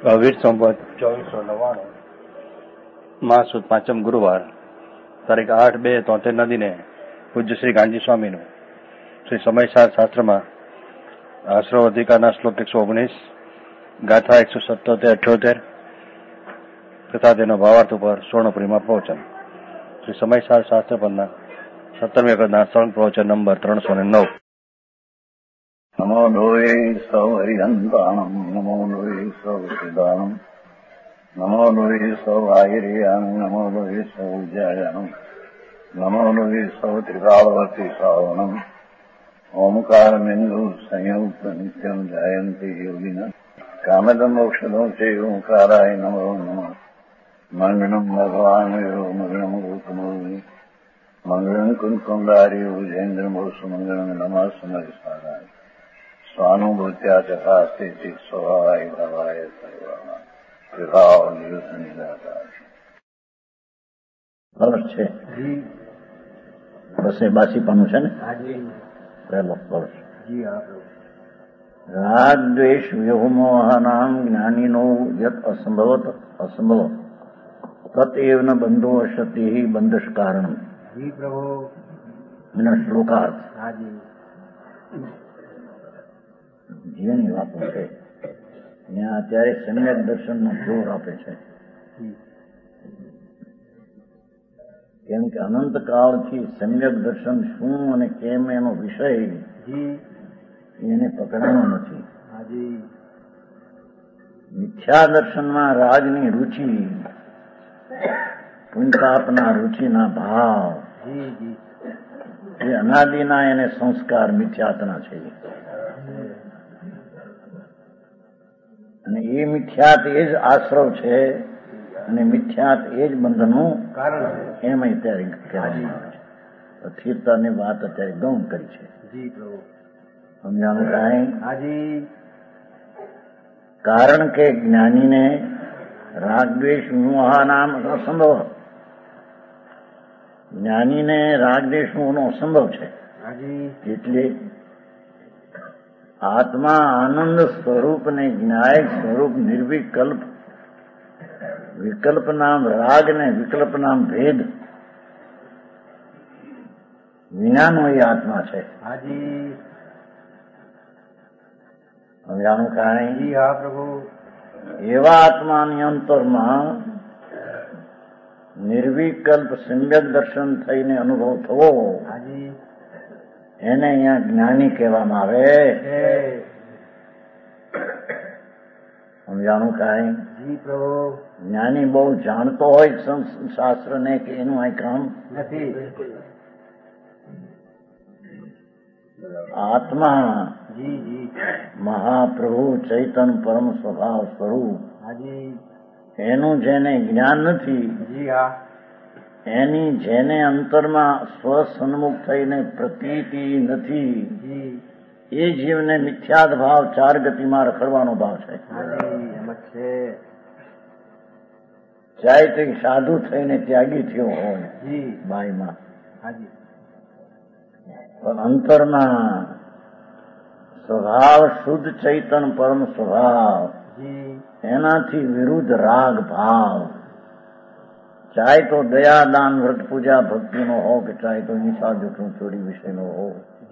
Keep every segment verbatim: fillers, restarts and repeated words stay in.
વીર સંવત ચોવીસો નવ્વાણું માસ સુદ પાંચમ ગુરુવાર તારીખ આઠ બે તોતેર ના દિને પૂજ્ય શ્રી ગાંધી સ્વામીનું શ્રી સમયસાર શાસ્ત્રમાં આશ્રવ અધિકારના શ્લોક એકસો ઓગણીસ ગાથા એકસો સત્તોતેર અઠ્યોતેર તથા તેનો ભાવાર્થ ઉપર સ્વર્ણપુરીમાં પ્રવચન શ્રી સમયસાર શાસ્ત્ર પરના સત્તરમી વખતના સળંગ પ્રવચન નંબર ત્રણસો ને નવ. નમો લોહે સૌ હરિહંતાણમ નમો લોહે સૌ સિદ્ધાણમ નમો લોહે સૌ આયર્યાન નમો લોહે સૌ જયાનમ નમો લોહે સૌ ત્રિકાળવર્તી શ્રાવણમ ઓમકાર બિંદુ સંયુક્ત નિત્યમ જાયંતી યોગિના કામદમ મોક્ષદો છે ઓંકારાય નમો નમઃ મંગળમ ભગવાન મંગળમ ગૌતમોની મંગળમ કુંકુંડારી ઉજેન્દ્રમો સુમંગળમ નમઃ સમયસારાય સ્વાનુભૂત્યા ચકાસ્તે સ્વભાવાય ભાવાય સર્વાના વિભાવ નિયુત નિરાકાર વર્ષ છે બસે બાસીપાનું છે ને પહેલો વર્ષ. રાગ દ્વેષ વ્યોમોહનામ જ્ઞાનીનો યત અસંભવત અસંભવ તત્એવ ન બંધો અશતિ બંધશ કારણમ. એના શ્લોકાર્થ જીવનની વાતો છે. ત્યાં અત્યારે સમ્યક દર્શનનો જોર આપે છે, કેમ કે અનંતકાળથી સમ્યક દર્શન શું અને કેમ એનો વિષય એને પકડાનો નથી. મિથ્યા દર્શનમાં રાગની રુચિ, પુણ્યપાપના રુચિના ભાવ, એ અનાદિના એને સંસ્કાર મિથ્યાતના છે. અને એ મિથ્યાત એ જ આશ્રવ છે અને મિથ્યાત એ જ બંધનનું કારણ એમ અત્યારે કહેવામાં આવે છે. સ્થિરતાની વાત અત્યારે ગૌણ કરી છે. સમજાણું કાંઈ? કારણ કે જ્ઞાનીને રાગદ્વેષ મોહાનામ અસંભવ, જ્ઞાનીને રાગદ્વેષ મોહનો અસંભવ છે. એટલે આત્મા આનંદ સ્વરૂપ ને જ્ઞાયક સ્વરૂપ નિર્વિકલ્પ, વિકલ્પ નામ રાગ ને વિકલ્પ નામ ભેદ વિનાનો એ આત્મા છે. સમજાણું કાંઈ? હા પ્રભુ. એવા આત્માની અંતરમાં નિર્વિકલ્પ સમ્યક દર્શન થઈને અનુભવ થવો, એને અહીંયા જ્ઞાની કહેવામાં આવે. સમજાણું કાંઈ? જ્ઞાની બહુ જાણતો હોય શાસ્ત્ર ને કે એનું આ કામ નથી. આત્મા મહાપ્રભુ ચૈતન પરમ સ્વભાવ સ્વરૂપ, એનું જેને જ્ઞાન નથી, એની જેને અંતરમાં સ્વસન્મુખ થઈને પ્રતીતિ નથી, એ જીવને મિથ્યાદ ભાવ ચાર ગતિમાં રખડવાનો ભાવ છે. ચાહે તે સાધુ થઈને ત્યાગી થયો હોય બાઈમાં, પણ અંતરમાં સ્વભાવ શુદ્ધ ચૈતન પરમ સ્વભાવ, એનાથી વિરુદ્ધ રાગ ભાવ, ચાહે તો દયા દાન વ્રત પૂજા ભક્તિનો હો કે ચાહે તો નિશા જૂઠું ચોરી વિશેનો હો,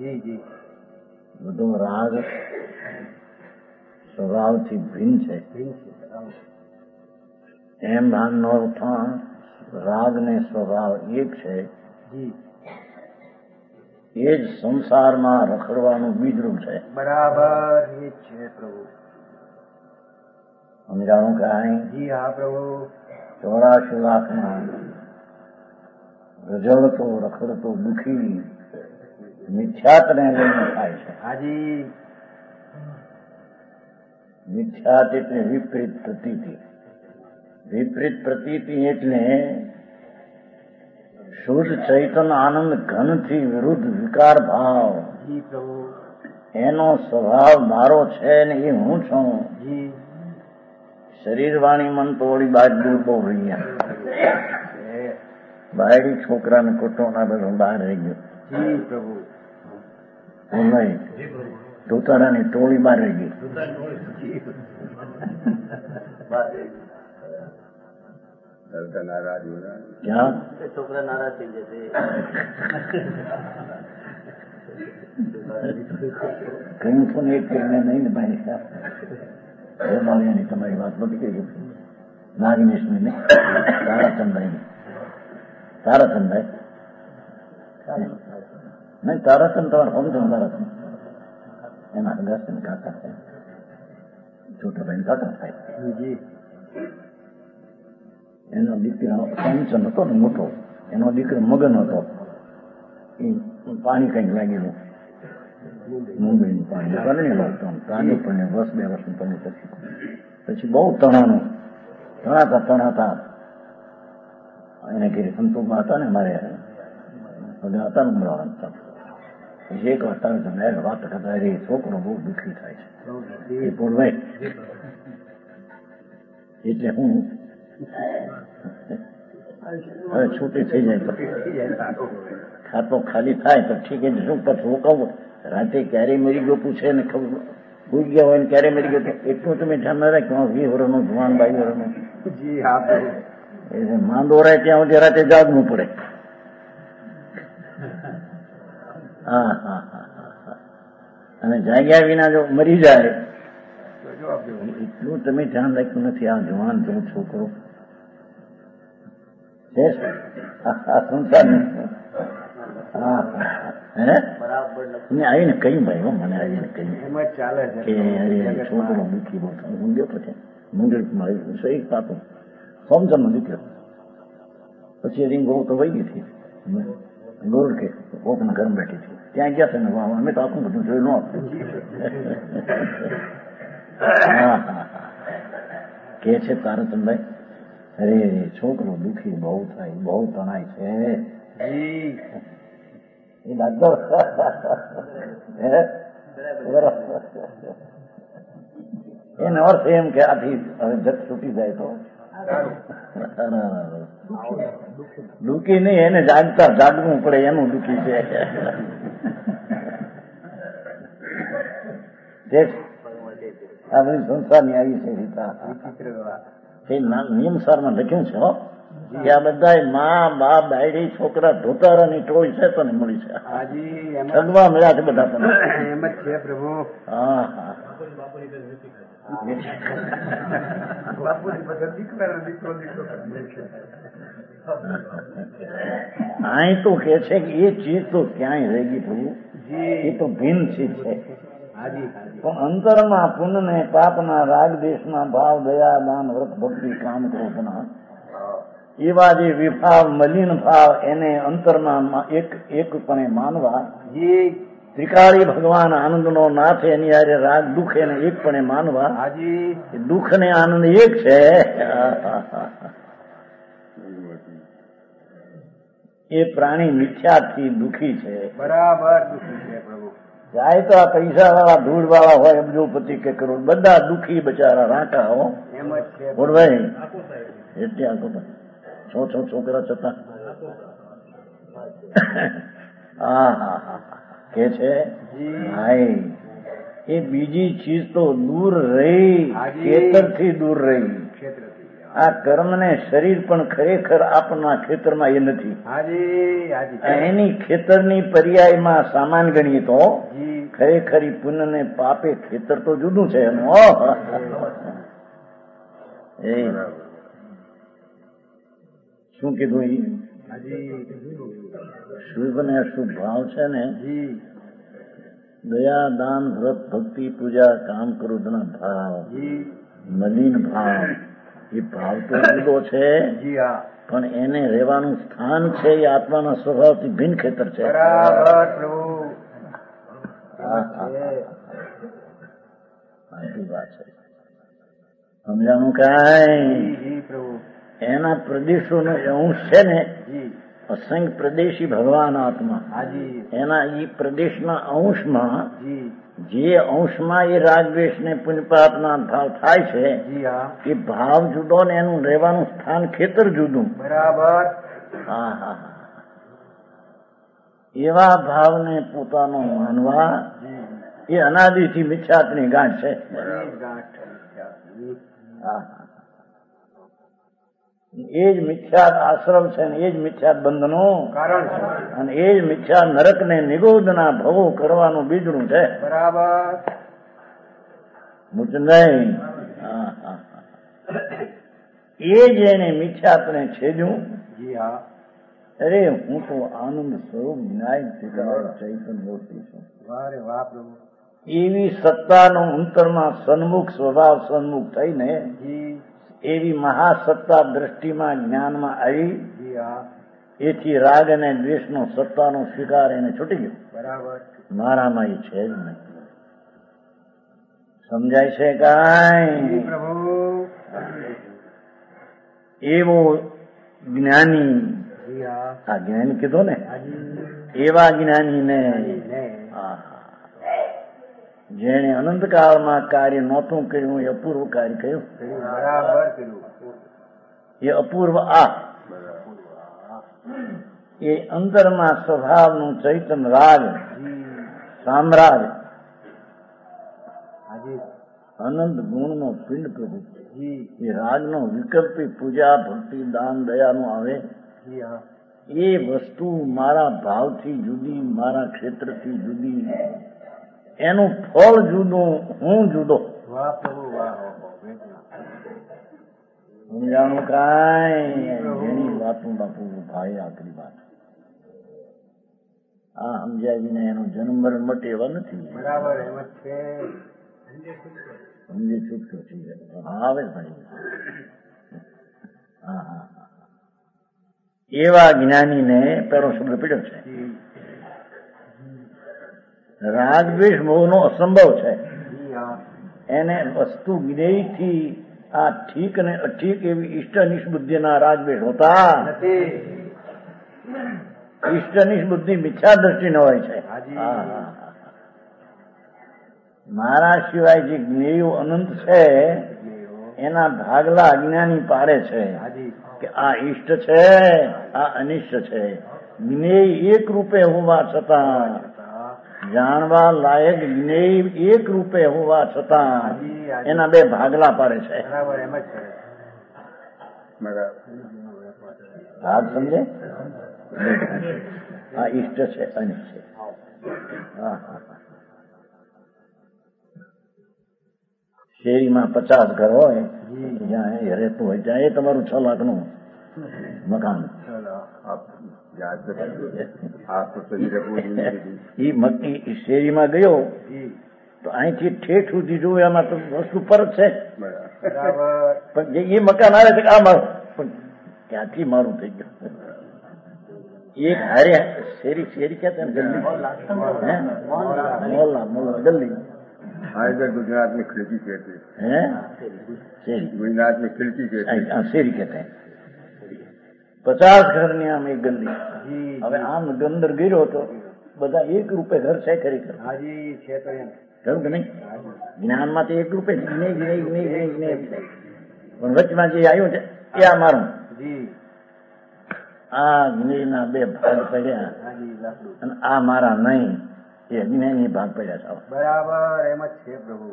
બધો રાગ સ્વભાવથી ભિન્ન છે. એમ ભાન નો રાગ ને સ્વભાવ એક છે. એ જ સંસારમાં રખડવાનું બીજરૂપ છે. બરાબર એ છે પ્રભુ. સમજાણું કાંઈ? હા પ્રભુ. ચોરાશી લાખમાં રજળતો રખડતો દુઃખી મિથ્યાતને લઈને થાય છે. હાજી. મિથ્યાત એટલે વિપરીત પ્રતીતિ. વિપરીત પ્રતીતિ એટલે શુદ્ધ ચૈતન આનંદ ઘનથી વિરુદ્ધ વિકાર ભાવ. એનો સ્વભાવ મારો છે ને એ હું છું. શરીર વાણી મન તો ઓળી બાદ દૂર બહુ રહી, બાયડી છોકરાને કુટુંબના બધું બહાર રહી ગયું. હું નહીં ધોતારાની ટોળી બહાર રહી ગઈ. ક્યાં છોકરા નારાજ થઈ જશે. કહ્યું છું ને એક કહીને નહીં ને ભાઈ તમારી વાત બધી કહી નાગનેશની ને તારાચંદભાઈ તારાચંદભાઈ નહીં તારાચંદ તમારે સમજો તારાચંદ એના અગાસ કાકા સાહેબ છોટાભાઈ કાકા સાહેબ એનો દીકરો કંચન હતો ને મોટો, એનો દીકરો મગન હતો. એ પાણી કઈક લાગેલું મુંબઈનું પાણી પરણી લાગતો તાજુ પણ વર્ષ બે વર્ષનું પણ પછી પછી બહુ તણાનું તણાતા તણાતા એને ઘેરે સંતોષમાં હતા ને મારે બધા હતા ને મળવાના પછી એક વાર તારે વાત કરતા એ છોકરો બહુ દુઃખી થાય છે એ પૂરવાય એટલે હું હવે છૂટી થઈ જાય તો ખાતો ખાલી થાય તો ઠીક છે. શું પછી કહું રાતે ક્યારે મરી ગયો પૂછે ને ખબર ભૂઈ ગયા હોય ને ક્યારે મરી ગયો એટલું તમે ધ્યાન ના રાખ્યું. વીસ વર્ષનું જવાન બાવીસ વર્ષનું માંદો રહે ત્યાં સુધી રાતે જાગવું પડે. હા હા હા હા અને જાગ્યા વિના જો મરી જાય એટલું તમે ધ્યાન રાખ્યું નથી. આ જવાન જો છોકરો સંસાર મેં આવીને કહ્યું ભાઈ મને આવીને કહ્યું કે અરે છોકરો દુઃખી બહુ હું ગયો પછી મુંગેરમાં સહી પાતો સમજણમાં દીકરો પછી રીંગ ગૌ તો વહી ગઈ હતી ગોળ કે કોકના ઘરમાં બેઠી હતી ત્યાં ગયા છે ને વાહ અમે તો આખું બધું જોયું ન આપ્યું. હા હા કે છે તારચંદભાઈ અરે છોકરો દુઃખી બહુ થાય બહુ તણાય છે એ ડાક્ટર એને અર્થ એમ કે આથી હવે જત છૂટી જાય તો દુઃખી નહીં એને જાગતા જાગવું પડે એનું દુઃખી છે. આ બધી સંસારની આવી છે રીતા નિયમ સારમાં લખ્યું છે કે આ બધા મા બાપ બાયડી છોકરા ધોતારાની ટોળી છે તને મળી છે. ઠગવા મળ્યા છે બધા તને એમ જ છે પ્રભુ. હા હા અહીં તો કે છે કે એ ચીજ તો ક્યાંય રહી ગઈ પ્રભુ, એ તો ભિન્ન ચીજ છે. પણ અંતરમાં પુણ્ય પાપના રાગ દેશના ભાવ દયા દાન વ્રત ભક્તિ કામ ક્રોધના એવા જે વિભાવ મલિન ભાવ એને અંતરમાં એક એકપણે માનવા. ત્રિકાળી ભગવાન આનંદ નો નાથ એની હારે રાગ દુઃખ એને એકપણે માનવા. દુઃખ ને આનંદ એક છે. એ પ્રાણી મિથ્યાથી દુઃખી છે. બરાબર દુઃખી છે પ્રભુ. જાય તો આ પૈસા વાળા ધૂળ વાળા હોય અબજોપતિ કે કરોડ બધા દુઃખી બચારા રાંકા હો. એમ જ છે બોલભાઈ એટલે આખો છ છ છોકરા છતાં હા હા હા કે છે ભાઈ એ બીજી ચીજ તો દૂર રહી, ખેતરથી દૂર રહી. આ કર્મ ને શરીર પણ ખરેખર આપના ખેતરમાં એ નથી. એની ખેતરની પર્યાયમાં સામાન ગણીએ તો ખરેખર પુણ્ય ને પાપે ખેતર તો જુદું છે એનું. એ શું કીધું? શુભ ને અશુભ ભાવ છે ને, દયા દાન વ્રત ભક્તિ પૂજા કામ ક્રોધના ભાવ મલિન ભાવ એ ભાવ તો જુદો છે પણ એને રહેવાનું સ્થાન છે એ આત્માના સ્વભાવથી ભિન્ન ખેતર છે. સમજાણું કાંઈ? એના પ્રદેશોનો અંશ છે ને અસંખ્ય પ્રદેશી ભગવાન આત્મા એના એ પ્રદેશના અંશમાં જે અંશમાં એ રાગદ્વેષ ને પુણ્યપાપના ભાવ થાય છે એ ભાવ જુદો ને એનું રહેવાનું સ્થાન ખેતર જુદું. બરાબર. હા હા એવા ભાવને પોતાનો માનવા એ અનાદિથી મિથ્યાત્વની ગાંઠ છે. હા, એ જ મિથ્યાત આશ્રમ છે ને એ જ મિથ્યાત બંધનું કારણ છે અને એ જ મિથ્યા નરક ને નિગોદના ભવો કરવાનું બીજડું છે. બરાબર. મુચ નહીં. એ જ એને મિથ્યાત્વને છેદ્યું. જી હા. અરે હું તો આનંદ સ્વરૂપ વિનાયક ચૈતન્ય મૂર્તિ છું. વાહ વાહ પ્રભુ. એવી સત્તાનો અંતરમાં સન્મુખ સ્વભાવ સન્મુખ થઈને એવી મહાસત્તા દ્રષ્ટિમાં જ્ઞાનમાં આવી. એથી રાગ અને દ્વેષનો સત્તાનો સ્વીકાર એને છૂટી ગયો. બરાબર. મારામાં એ છે જ નહીં. સમજાય છે કાંઈ? પ્રભુ એવો જ્ઞાની, આ જ્ઞાની કીધો ને, એવા જ્ઞાની ને જેને અનંતકાળમાં કાર્ય નહોતું કર્યું એ અપૂર્વ કાર્ય કર્યું. બરાબર કર્યું. એ અપૂર્વ આ એ અંતરમાં સ્વભાવનું ચૈતન્ય રાગ સામ્રાજ અનંત ગુણનો પિંડ પ્રભુ એ રાગનો વિકલ્પી પૂજા ભક્તિ દાન દયાનું આવે. એ વસ્તુ મારા ભાવથી જુદી, મારા ક્ષેત્રથી જુદી, એનું ફળ જુદું, હું જુદો. વાહ પ્રભુ વાહ. સમજાણું કાંઈ? એની વાતું બાપુ ભાઈ આખરી વાત. આ સમજાવીને એનો જન્મ મરણ મટે એવા નથી. બરાબર. એમ જ છે. સમજી છૂટતો છે. આવે ભાઈ. હા હા. એવા જ્ઞાનીને પેલો શબ્દ પીડ્યો છે. રાગદ્વેષ મોહનો અસંભવ છે. એને વસ્તુ જ્ઞેયથી આ ઠીક અને અઠીક એવી ઈષ્ટનિષ્ઠ બુદ્ધિના રાગદ્વેષ હોતા નથી. ઈષ્ટનિષ્ઠ બુદ્ધિ મિથ્યા દ્રષ્ટિ ન હોય છે. મારા સિવાય જે જ્ઞેયો અનંત છે એના ભાગલા અજ્ઞાની પાડે છે કે આ ઈષ્ટ છે, આ અનિષ્ટ છે. જ્ઞેય એક રૂપે હોવા છતાં, જાણવા લાયક જ્ઞેય એક રૂપે હોવા છતાં એના બે ભાગલા પાડે છે. ભાગ સમજે? આ ઈષ્ટ છે, અનિષ્ટ છે. હા હા. શેરીમાં પચાસ ઘર હોય, જ્યાં રહેતું હોય ત્યાં એ તમારું છ લાખ નું મકાન. એ શેરીમાં ગયો તો અહીંથી ઠેઠ સુધી જોયું એમાં તો વસ્તુ પરત છે, પણ એ મકાન આવે છે આ મારું, પણ ક્યાંથી મારું થઈ ગયું. એક હારે શેરી શેરી કહેતા ને ગલ્લી, મોહલ્લા મોહલ્લા ગલ્લી. हाँ इधर गुजरात में खिड़की कहते हैं, शेरी गुजरात में खिड़की कहते हैं, शेरी कहते हैं. પચાસ ઘરની આમ એક ગલ્લી. હવે આમ અંદર ગયો તો બધા એક રૂપે ઘર છે ખરેખર. ખરું કે નહીં? જ્ઞાનમાં તો એક રૂપે નહીં નહીં નહીં નહીં, પણ વચમાં જે આવ્યું છે એ આ મારું. આ જ્ઞેયના બે ભાગ પડ્યા અને આ મારા નહીં, એ જ્ઞાની ભાગ પડ્યા છે. બરાબર. એમ જ છે પ્રભુ.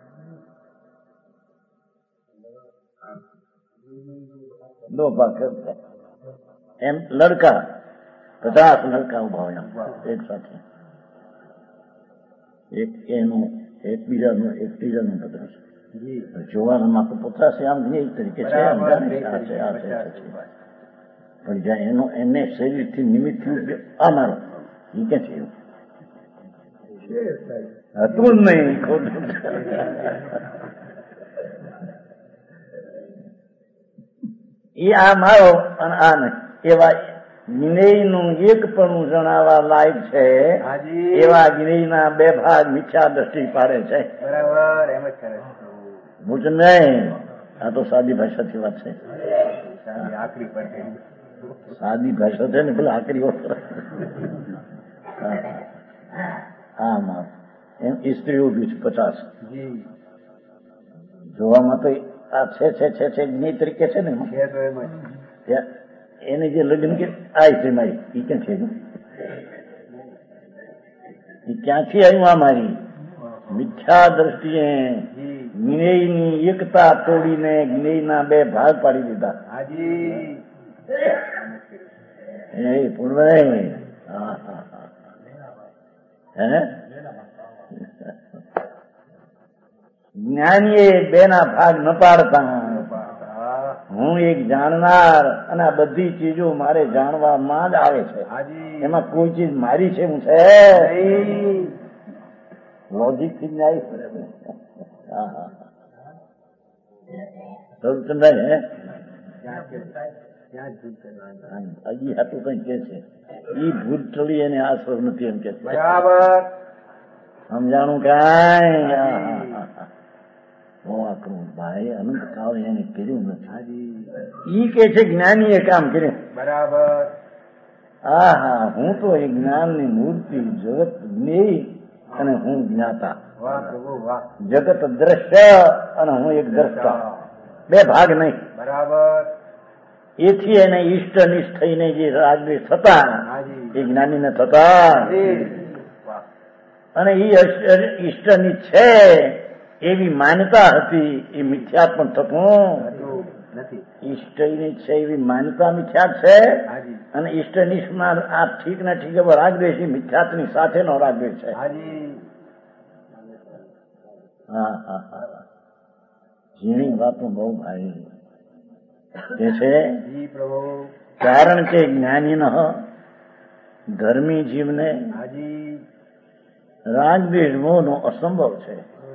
દો ભાગ કરતા એમ લડકા પચાસ લડકા ઉભા હોય એક સાથે, એક એનું એક બીજાનું એક ત્રીજાનું પચાસ. જોવામાં તો પચાસ આમ જ્ઞેય તરીકે છે, પણ જ્યાં એનો એને શરીરથી નિમિત્ત થયું આ મારો, એ ક્યાં છે એવું હતું જ નહીં. ખોટું એ આ મારો અને આ નહીં એવા જ્ઞેયનું એક પણ જણાવવા લાયક છે. એવા જ્ઞેયના બે ભાગ મિથ્યા દ્રષ્ટિ પાડે છે. બરાબર. એમ જ કરે. મૂચ નહીં. આ તો સાદી ભાષાથી વાત છે. સાદી ભાષા છે ને પેલા આકરી વાત. હા માર એમ સ્ત્રી ઉભી છે પચાસ. જોવામાં તો આ છે છે છે છે જ્ઞેય તરીકે છે ને, એને જે લગ્ન કે આ છે મારી, એ ક્યાં છે? એ ક્યાંથી આવ્યું આ મારી? મિથ્યા દ્રષ્ટિએ જ્ઞેયની એકતા તોડીને જ્ઞેયના બે ભાગ પાડી દીધા. હાજી એ પૂર્વે હે જ્ઞાનીએ બે ના ભાગ ન પાડતા. હું એક જાણનાર અને આ બધી ચીજો મારે જાણવામાં જ આવે છે. એમાં કોઈ ચીજ મારી છે હું છે લોજિક થી ન્યાય ચંદ્રાય હે હજી હાટું કઈ કે છે ઈ ભૂત ચડી એને આ સ્વર નથી એમ કે બરાબર સમજાણું કાંઈ આકરું ભાઈ અનંત કાળ એને કર્યું નથી. ઈ કે છે જ્ઞાની એ કામ કર્યું. બરાબર હા હા હું તો એ જ્ઞાનની મૂર્તિ જગત જ્ઞેય અને હું જ્ઞાતા. વાહ પ્રભુ વાહ. જગત દ્રશ્ય અને હું એક દ્રષ્ટા, બે ભાગ નહીં. બરાબર એથી એને ઈષ્ટ નિષ્ઠ થઈને જે રાગદ્વેષ થતા એ જ્ઞાનીને થતા અને ઈ ઈષ્ટની છે એવી માન્યતા હતી એ મિથ્યા પણ થતું નથી. ઈષ્ટની છે એવી માન્યતા મિથ્યા છે અને ઈષ્ટ નિષ્ઠમાં આ ઠીક ના ઠીક એવો રાગદ્વેષ એ મિથ્યાત્વની સાથેનો રાગદ્વેષ છે. હા હા હા ઝીણી વાતો બહુ ભાઈ કે છે કારણ કે જ્ઞાની ન ધર્મી જીવને રાગદ્વેષ મોહનો અસંભવ છે.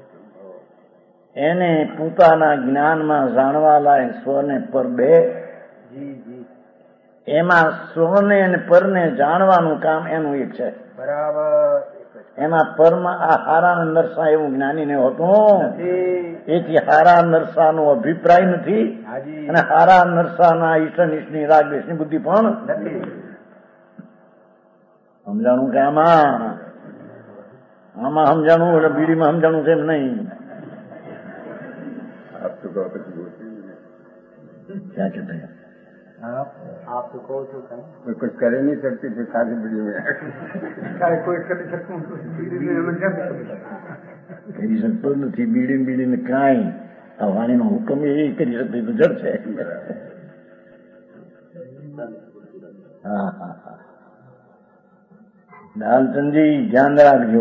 એને પોતાના જ્ઞાનમાં જાણવા લાયક સ્વને પર બે એમાં સ્વને અને પરને જાણવાનું કામ એનું એક છે. બરાબર એમાં પરમાં આ હારા નરસા એવું જ્ઞાની ને હોતું એથી હારા નરસા નો અભિપ્રાય નથી અને હારા નરસાના ઈષ્ટનિષ્ઠની રાગદ્વેષની બુદ્ધિ પણ નથી. સમજાણું કે આમાં આમાં સમજાણું એટલે બીડીમાં સમજાણું છે એમ નહીં. आप तो कहो तो बोलते क्या कहते हैं आप आप तो कहो तो कहीं कोई कुछ कर नहीं सकती फिर सारी वीडियो में चाहे कोई कर सकूं तो કરી શકતો નથી. બીડી બીડીને કાંઈ આ વાણીનો હુકમ એ કરી શકતો તો જડ છે. હા હા હા લાલચંદજી ધ્યાન રાખજો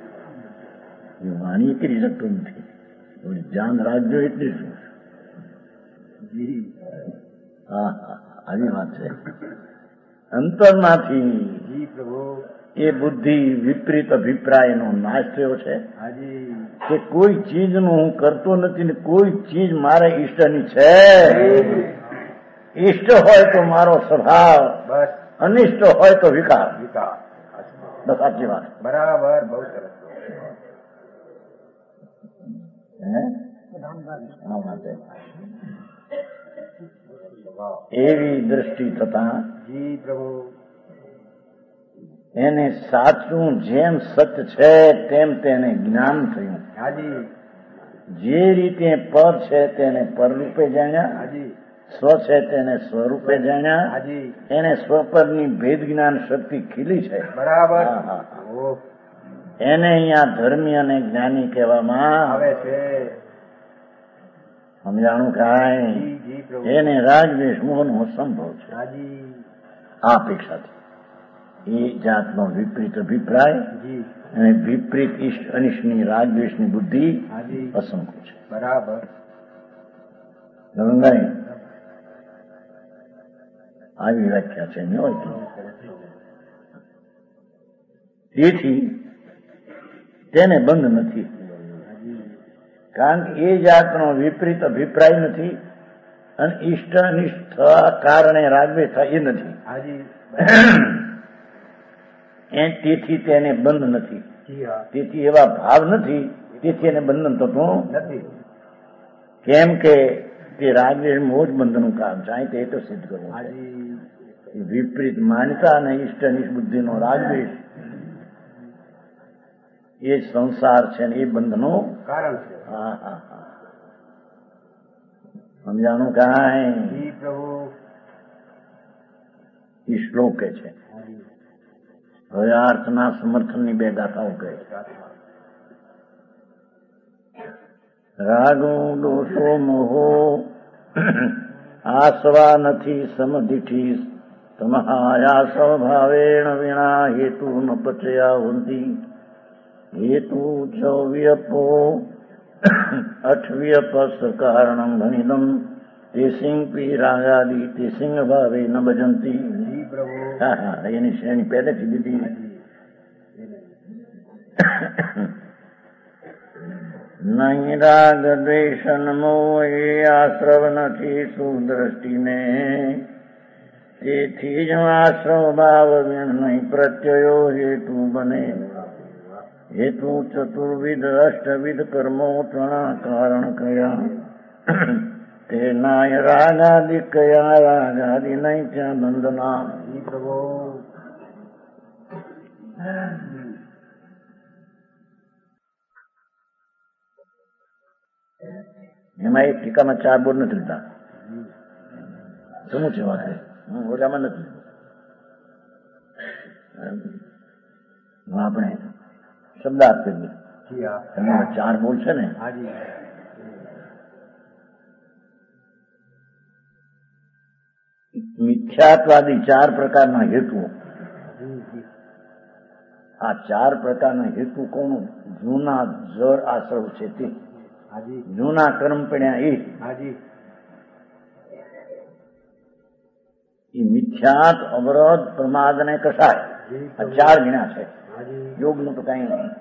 વાણી કરી શકતો નથી. ધ્યાન રાખજો એટલે શું? હા હા આવી વાત છે. અંતરમાંથી એ બુદ્ધિ વિપરીત અભિપ્રાયનો નાશ થયો છે કે કોઈ ચીજનું હું કરતો નથી ને કોઈ ચીજ મારા ઈષ્ટની છે. ઈષ્ટ હોય તો મારો સ્વભાવ, અનિષ્ટ હોય તો વિકાર. બસ આટલી વાત. બરાબર બહુ સરસ. એવી દ્રષ્ટિ થતા જી પ્રભુ એને સાચું જેમ સત્ય છે તેમ તેને જ્ઞાન થયું. હાજી જે રીતે પર છે તેને પરરૂપે જાણ્યા, હાજી સ્વ છે તેને સ્વરૂપે જાણ્યા. હાજી એને સ્વપરની ભેદ જ્ઞાન શક્તિ ખીલી છે. બરાબર એને અહીંયા ધર્મી અને જ્ઞાની કહેવામાં આવે છે. સમજાણું કાંઈ એને રાગદ્વેષ મોહનો સંભવ છે. હાજી આ અપેક્ષાથી એ જાતનો વિપરીત અભિપ્રાય જી અને વિપરીત ઈષ્ટ અનિષ્ટની રાગદ્વેષની બુદ્ધિ હાજી અસંખ્ય છે. બરાબર ગંગાઈ આવી વ્યાખ્યા છે નહીં હોય. તેથી તેને બંધ નથી કારણ કે એ જાતનો વિપરીત અભિપ્રાય નથી અને ઈષ્ટ અનિષ્ટ કારણે રાગદ્વેષ થાય એ નથી. તેથી તેને બંધ નથી. તેથી એવા ભાવ નથી તેથી એને બંધન થતું નથી. કેમ કે તે રાગદ્વેષ મોજ બંધનનું કામ છે. અહીં તે તો સિદ્ધ કરવું છે. વિપરીત માન્યતા અને ઈષ્ટ અનિષ્ટ બુદ્ધિનો રાગદ્વેષ એ સંસાર છે ને એ બંધનું કારણ છે. હા હા હા સમજાણું કાંઈ પ્રભુ એ શ્લોક કે છે. હવે અર્થના સમર્થનની બે ગાથાઓ કહે છે. રાગો દોષો મોહો આસવા નથી સમદિઠી તમહાયા સ્વભાવેણ વિના હેતુ ન પચયાવંતી હેતુ ચૌવ્યપો અઠવ્યપસ કારણમ ભણિદમ તે સિંહ પી રાગાદી તે સિંહ ભાવે ન ભજંતી. હા હા એની શ્રેણી પહેલેથી દીધી. નહીં રાગ દ્વેષન મોહ એ આશ્રવ નથી સુદ્રષ્ટિને તેથી જ આશ્રવ ભાવ નહીં પ્રત્યયો હેતુ બને. હેતુ ચતુર્વિધ અષ્ટવિધ કર્મો ત્રણા કારણ કયા તે નાય રાગાદિ કયા રાગાદિ નહીં ત્યાં બંધના. એમાં એક ટીકામાં ચાર બોર્ડ નથી લીધા. શું છે વાત? ઓલામાં નથી આપણે શબ્દાર્થ કરીએ. ચાર બોર્ડ છે ને, મિથ્યાત્વાદી ચાર પ્રકારના હેતુઓ. આ ચાર પ્રકારના હેતુ કોણ? જૂના જળ આશ્રવ છે તે, જૂના કર્મ પડ્યા એ એ મિથ્યાત, અવરોધ, પ્રમાદ અને કસાય આ ચાર ગણ્યા છે. યોગ નું તો કઈ નહીં.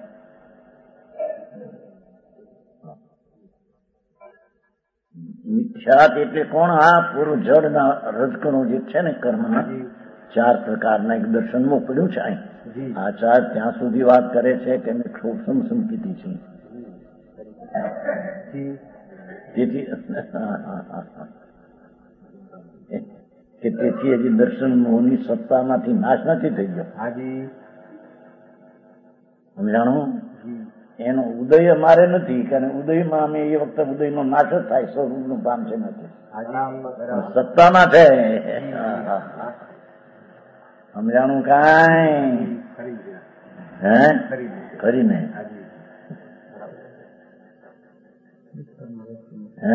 મિથ્યાત એટલે કોણ? આ પૂરું જળના રજકણો જે છે ને કર્મના ચાર પ્રકારના એક દર્શનમાં પડ્યું છે. આ ચાર ત્યાં સુધી વાત કરે છે કે મેં સૂક્ષ્મ સંકિતિ છે. તેથી કે તેથી હજી દર્શન મોહની સત્તામાંથી નાશ નથી થઈ ગયો. સમજાણું? એનો ઉદય અમારે નથી, કારણ ઉદયમાં અમે એ વખતે ઉદયનો નાશ જ થાય, સ્વરૂપનું પામ છે નથી, સત્તામાં છે. સમજાણું? કાંઈ હે કરીને હે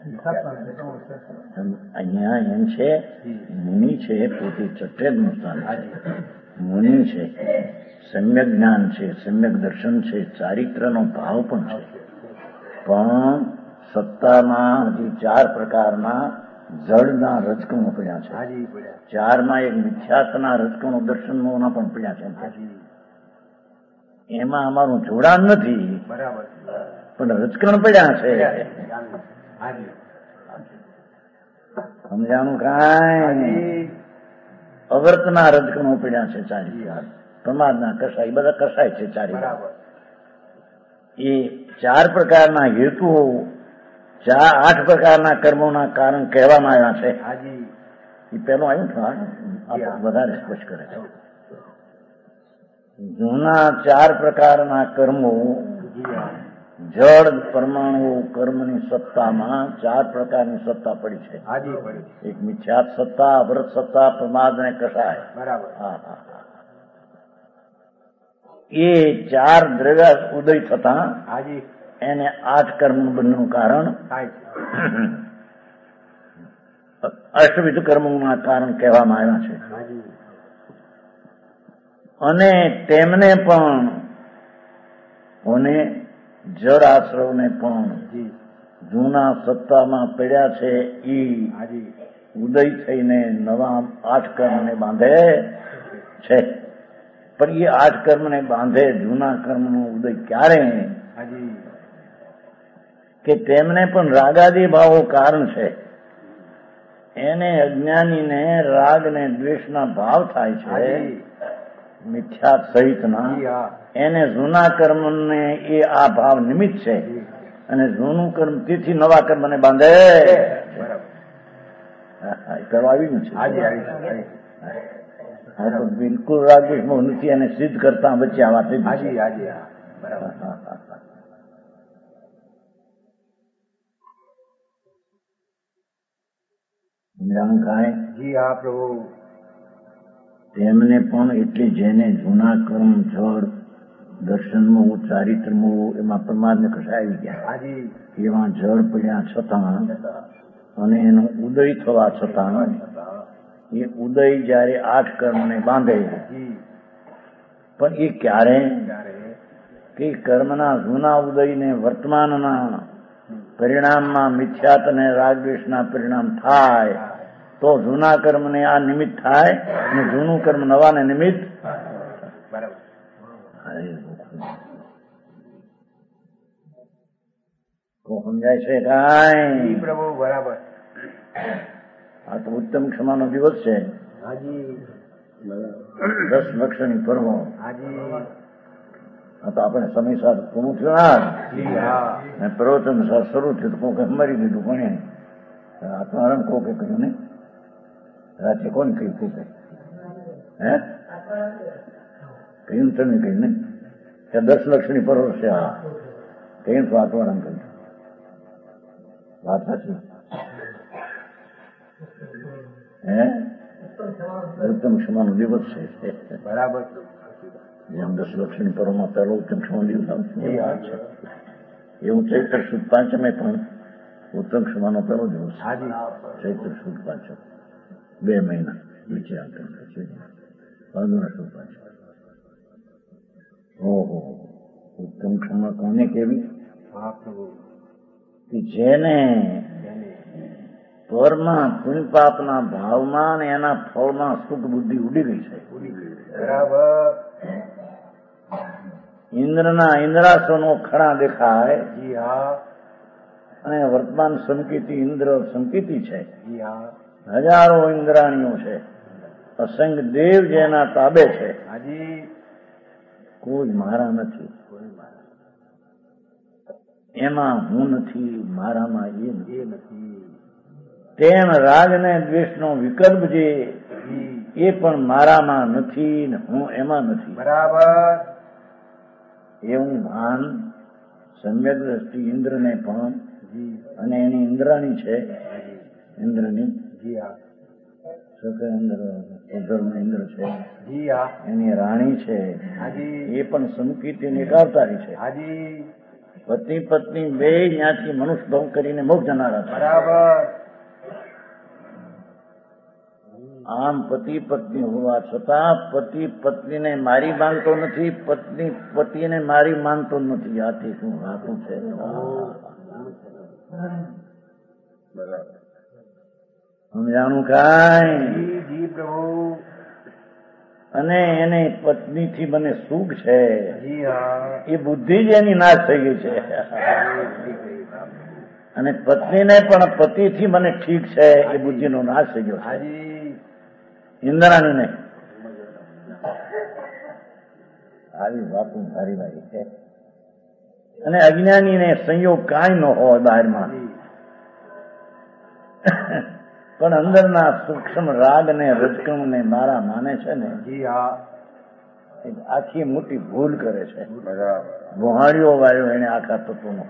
અહીંયા એમ છે, મુનિ છે પોતે ચટ્ટે જ મુસ્તાન છે, મુનિ છે, સમ્યક જ્ઞાન છે, સમ્યક દર્શન છે, ચારિત્રનો ભાવ પણ છે, પણ સત્તામાં હજી ચાર પ્રકારના જળના રજકણો પડ્યા છે. ચારમાં એક મિથ્યાત્વના રજકણો દર્શનોના પણ પડ્યા છે. એમાં અમારું જોડાણ નથી, પણ રજકણ પડ્યા છે. સમજાણું? કાંઈ અવર્તના રજકણો પડ્યા છે. ચારી પ્રમાદના કસાય બધા કસાય છે. ચારી એ ચાર પ્રકારના હેતુઓ ચાર આઠ પ્રકારના કર્મોના કારણ કહેવામાં આવ્યા છે. એ પેલું આવ્યું વધારે સ્પષ્ટ કરે છે. જૂના ચાર પ્રકારના કર્મો જળ પરમાણુ કર્મની સત્તામાં ચાર પ્રકારની સત્તા પડી છે. એક મિથ્યાત સત્તા, અવરત સત્તા, પ્રમાદ અને કસાય. હા હા એ ચાર દ્રવ્ય ઉદય થતા એને આઠ કર્મ બંધનું કારણ અષ્ટવિધ કર્મોના કારણ કહેવામાં આવ્યા છે. અને તેમને પણ અને જળ આશ્રવને પણ જૂના સત્તામાં પડ્યા છે. એ ઉદય થઈને નવા આઠ કર્મને બાંધે છે. પણ એ આઠ કર્મને બાંધે જૂના કર્મનો ઉદય ક્યારે? કે તેમને પણ રાગાદી ભાવો કારણ છે. એને અજ્ઞાનીને રાગ ને દ્વેષના ભાવ થાય છે, મિથ્યાત સહિતના. એને જૂના કર્મને એ આ ભાવ નિમિત્ત છે, અને જૂનું કર્મ તેથી નવા કર્મને બાંધે. કરવા આવ્યું છે. હા તો બિલકુલ રાગદ્વેષ મોહ નથી, એને સિદ્ધ કરતા વચ્ચે આ વાત તેમને પણ એટલે જેને જૂના કર્મ જળ દર્શનમાં ચારિત્રમાં એમાં પ્રમાદને કશા આવી ગયા, એમાં જળ પડ્યા છતાં અને એનો ઉદય થવા છતાં એ ઉદય જયારે આઠ કર્મને બાંધે, પણ એ ક્યારે કે કર્મના જૂના ઉદયને વર્તમાનના પરિણામમાં મિથ્યાત અને રાગદ્વેષના પરિણામ થાય તો જૂના કર્મને આ નિમિત્ત થાય અને જૂનું કર્મ નવાને નિમિત્ત. સમજાય છે કાંઈ પ્રભુ? બરાબર. આ તો ઉત્તમ ક્ષમાનો દિવસ છે. દસ લક્ષણી પર્વ. આ તો આપણે સમયસર પૂરું થયું ને પ્રવચન શરૂ થયું તો કોઈ મરી દીધું, પણ આ તો આરામ કોકે કહ્યું ને રાતે કોને કહ્યું તું કઈ હે કહ્યું તમે કહ્યું ને કે દસ લક્ષણી પર્વ છે. આ કહ્યું તો આટલું આરામ કહ્યું. વાત સાચી હે? ઉત્તમ ક્ષમાનો દિવસ છે. બરાબર. જેમ દસ લક્ષણી પર્વમાં પહેલો ઉત્તમ ક્ષમા દિવસ આવશે એવું ચૈત્ર સુદ પાંચમે પણ ઉત્તમ ક્ષમાનો પહેલો દિવસ. ચૈત્ર સુદ પાંચમ બે મહિના નીચે આવતા ભાદુના સુદ પાંચમ. ઓહો, ઉત્તમ ક્ષમા કોને કેવી કે જેને પરમાં પુણ્ય પાપના ભાવમાં ને એના ફળમાં સુખ બુદ્ધિ ઉડી ગઈ છે. બરાબર. ઇન્દ્રના ઇન્દ્રાસનો ખડા દેખાય. જી હા. અને વર્તમાન સંકેતી ઇન્દ્ર સંકેતી છે. જી હા. હજારો ઇન્દ્રાણીઓ છે. અસંખ્ય દેવ જેના તાબે છે. હાજી. કોઈ મારા નથી, એમાં હું નથી, મારામાં એ નથી. તેમ રાગ ને દ્વેષનો વિકલ્પ જે એ પણ મારામાં નથી ને હું એમાં નથી. બરાબર. એવું ભાન સમ્યક દ્રષ્ટિ ઇન્દ્રને પણ, અને એની ઇન્દ્રાણી છે ઇન્દ્રની. જી હા. સકળ ઇન્દ્ર ધર્મ ઇન્દ્ર છે. જી હા. એની રાણી છે. હાજી. એ પણ સંકિત નિકાવતારી છે. હાજી. પતિ પત્ની બે ત્યાંથી મનુષ્ય ભવ કરીને મોક્ષ જનારા છે. બરાબર. આમ પતિ પત્ની હોવા છતાં પતિ પત્નીને મારી માનતો નથી, પત્ની પતિને મારી માનતો નથી. આથી શું વાતું છે? સમજાણું કાંઈ? જી પ્રભુ. અને એને પત્નીથી મને સુખ છે. જી હા. એ બુદ્ધિ જ એની નાશ થઈ ગઈ છે. અને પત્નીને પણ પતિથી મને ઠીક છે એ બુદ્ધિનો નાશ થઈ ગયો છે. ઇન્દ્રાણી ને આવી વાતો સારી ભાઈ છે. અને અજ્ઞાનીને સંયોગ કાંઈ ન હોય બહારમાં, પણ અંદરના સૂક્ષ્મ રાગ ને રજકણ ને મારા માને છે ને, આખી મોટી ભૂલ કરે છે. ગુહાડીઓ વાળ્યો એને આખા તત્વનો.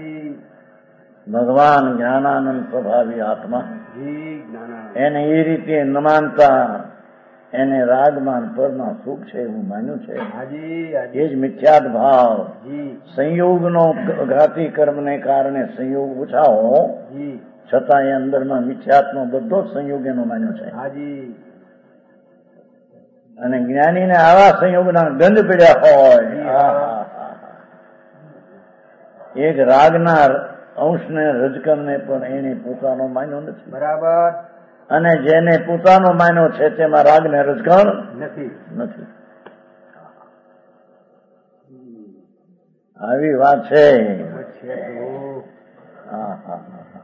ભગવાન જ્ઞાનાનંદ સ્વભાવી આત્મા એને એ રીતે ન માનતા એને રાગમાન પરમાં સુખ છે એવું માન્યું છે. એ જ મિથ્યાત ભાવ. સંયોગનો ઘાતી કર્મને કારણે સંયોગ ઓછા હો છતાં એ અંદરમાં મિથ્યાત્નો બધો જ સંયોગ એનો માન્યો છે. અને જ્ઞાનીને આવા સંયોગના ગંધ પીડ્યા હોય, એક રાગના અંશને રજકમને પણ એને પોતાનો માન્યો નથી. બરાબર. અને જેને પોતાનો માન્યો છે તેમાં રાગ ને રજકણ નથી નથી. આવી વાત છે. હા હા હા.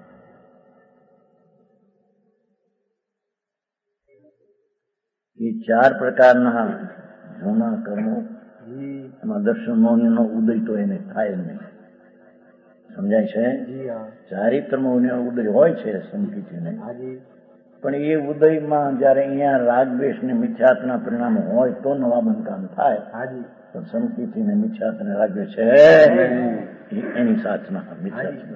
એ ચાર પ્રકારના જૂના કર્મો, એમાં દર્શન મૌનનો ઉદય તો એને થાય જ નહીં. સમજાય છે? ચારિત્રમાં ઉદય હોય છે સંકિતને, પણ એ ઉદયમાં જયારે અહીંયા રાગદ્વેષ ને મિથ્યાત્વના પરિણામો હોય તો નવા બંધકામ થાય. પણ સંકિતિ ને મિથ્યાત્વ ને રાગદ્વેષ છે એની સાચના મિથ્યાત્વ.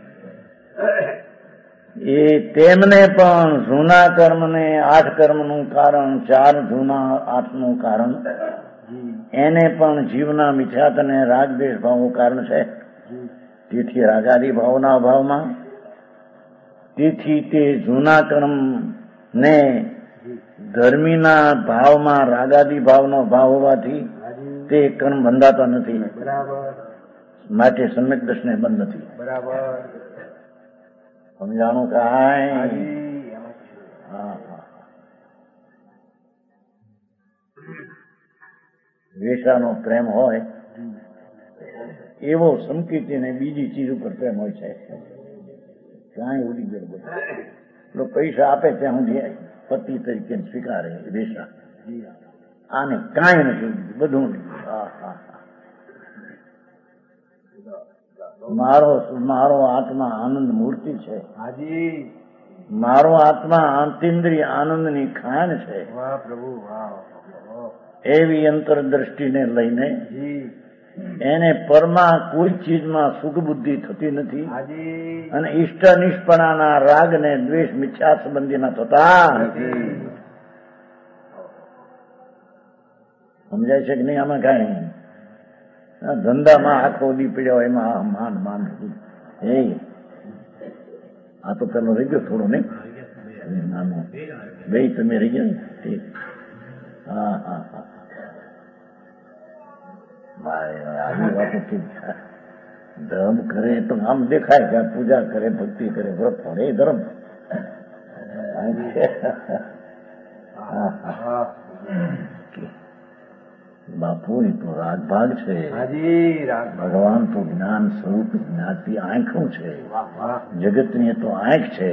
એ તેમને પણ જૂના કર્મને આઠ કર્મનું કારણ, ચાર જૂના આઠ નું કારણ એને પણ જીવના મિથ્યાત અને રાગદ્વેષ ભાવનું કારણ છે. તેથી રાગાદી ભાવના અભાવમાં, તેથી તે જૂના કર્મ ને ધર્મીના ભાવમાં રાગાદી ભાવનો ભાવ હોવાથી તે કર્મ બંધાતા નથી. માટે સમ્યક દર્શને બંધ નથી. સમજાણું કાંઈ? હા હા. વેશાનો પ્રેમ હોય એવો સંકીર્તિને બીજી ચીજ ઉપર પ્રેમ હોય છે. કાંઈ ઉડી ગયો બધું. પૈસા આપે ત્યાં સુધી પતિ તરીકે સ્વીકારે વેશા. આને કાંઈ નથી, બધું હા હા. મારો મારો આત્મા આનંદ મૂર્તિ છે. મારો આત્મા અંતેન્દ્રિય આનંદની ખાણ છે. એવી અંતરદ્રષ્ટિને લઈને એને પરમાં કોઈ ચીજમાં સુખ બુદ્ધિ થતી નથી અને ઈષ્ટ નિષ્પણાના રાગ ને દ્વેષ મિથ્યા સંબંધીના થતા નથી. સમજાય છે કે નહીં? આમાં કાંઈ ધંધામાં આખો દી પડ્યો એમાં માન માન એ આ તો પેલો રહી ગયો થોડો નહીં નાનો બે તમે રહી ગયા ને. હા હા હા. આવી વાતો ઠીક છે. ધર્મ કરે તો આમ દેખાય કે પૂજા કરે, ભક્તિ કરે, વ્રત ફળે એ ધર્મ. બાપુ એ તો રાગભાગ છે. ભગવાન તો જ્ઞાન સ્વરૂપ જ્ઞાતિ આંખું છે. જગતની તો આંખ છે.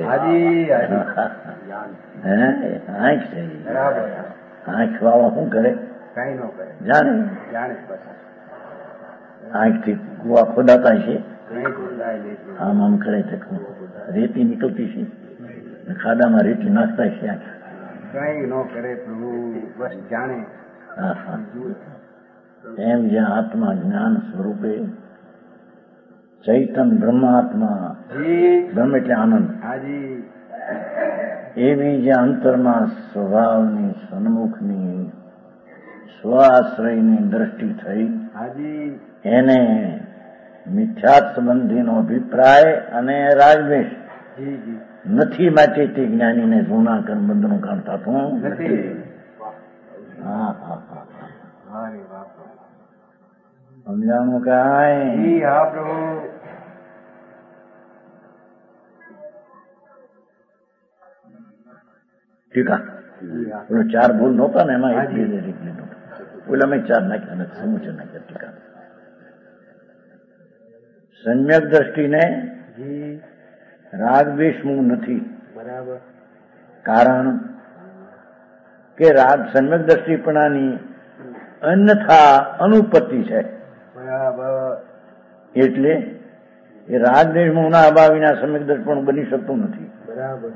હે આંખ છે. આંખ વાળો શું કરે? જાણે આંખથી કુવા ખોદાતા છે. આમ આમ કરે છે. રેતી નીકળતી છે. ખાડામાં રેતી નાખતા છે. આંખ કઈ ન કરે પ્રભુ, બસ જાણે. એમ જ્યાં આત્મા જ્ઞાન સ્વરૂપે ચૈતન બ્રહ્માત્મા, બ્રહ્મ એટલે આનંદ, એવી જ્યાં અંતરમાં સ્વભાવની સન્મુખની સ્વાશ્રયની દ્રષ્ટિ થઈ, એને મિથ્યાત સંબંધીનો અભિપ્રાય અને રાગદ્વેષ નથી. માટે તે જ્ઞાનીને જૂના કર્મ બંધનું કારણ થતું નથી. હા હા હા. સમજાણું કાંઈ? ટીકા પેલો ચાર ભૂલ નહોતા ને એમાં એક લીધું. પેલા મેં ચાર નાખ્યા નથી, સમૂચે નાખ્યા. ટીકા સમ્યક દ્રષ્ટિને રાગદ્વેષનું નથી. બરાબર. કારણ કે રાગ સમ્યક દ્રષ્ટિપણાની અન્યથા અનુપત્તિ છે. બરાબર. એટલે એ રાગદ્વેષમાં ના અભાવ વિના સમ્યક દ્રષ્ટિપણું બની શકતું નથી. બરાબર.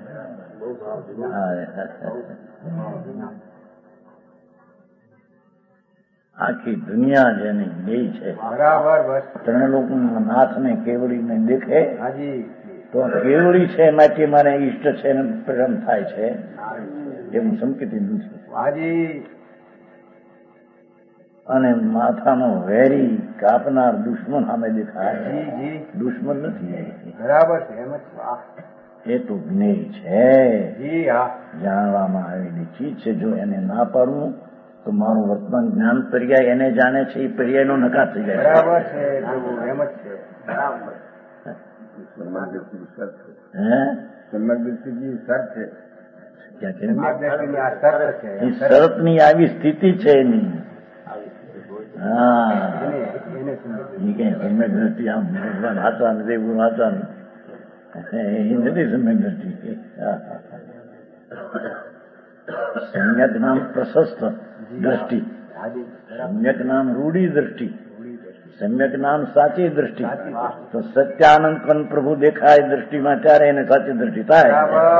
આખી દુનિયા જેની ગઈ છે. બરાબર. ત્રણ લોકો નાથને કેવડીને દેખે તો કેવડી છે માટે મારે ઈષ્ટ છે ને પ્રેમ થાય છે એવું સંકેતી નથી. અને માથાનો વેરી કાપનાર દુશ્મન સામે દેખાય, દુશ્મન નથી. બરાબર. એ તો જ્ઞેય છે, જાણવામાં આવેલી ચીજ છે. જો એને ના પાડવું તો મારું વર્તમાન જ્ઞાન પર્યાય એને જાણે છે, એ પર્યાયનો નકાર થઈ જાય. બરાબર છે. એમ જ છે. શરતની આવી સ્થિતિ છે એની. હા, એ કઈ સમ્યક દ્રષ્ટિ આમ ભગવાન હાચા ને દેવું હાચા ને એ નથી સમ્યક દ્રષ્ટિ. સમ્યક નામ પ્રશસ્ત દ્રષ્ટિ, સમ્યક નામ રૂઢી દ્રષ્ટિ, સમ્યક નામ સાચી દ્રષ્ટિ. તો સત્યાનંદ પણ પ્રભુ દેખાય દ્રષ્ટિમાં ત્યારે એને સાચી દ્રષ્ટિ થાય.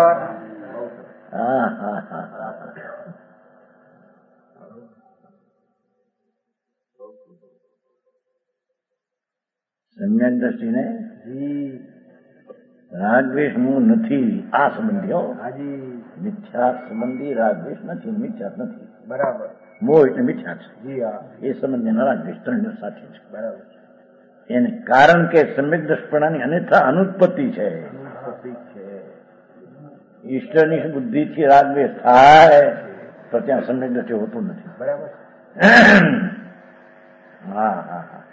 હા હા હા હા. સમ્યક દ્રષ્ટિને રાગદ્વેષ હું નથી. આ સંબંધીઓ મિથ્યા સંબંધી રાગદ્વેષ નથી, મિથ્યા નથી. બરાબર. મોહ એટલે મિથ્યા છે. જી હા એ સંબંધના રાગ દ્વેષ ત્રણ સાચી છે. બરાબર એને કારણ કે સમ્યક દ્રષ્ટિપણાની અન્યથા અનુત્પત્તિ છે. પ્રતીક છે. ઈષ્ટની બુદ્ધિથી રાગ દ્વેષ થાય તો ત્યાં સમ્યક દ્રષ્ટિ હોતું નથી. બરાબર હા હા હા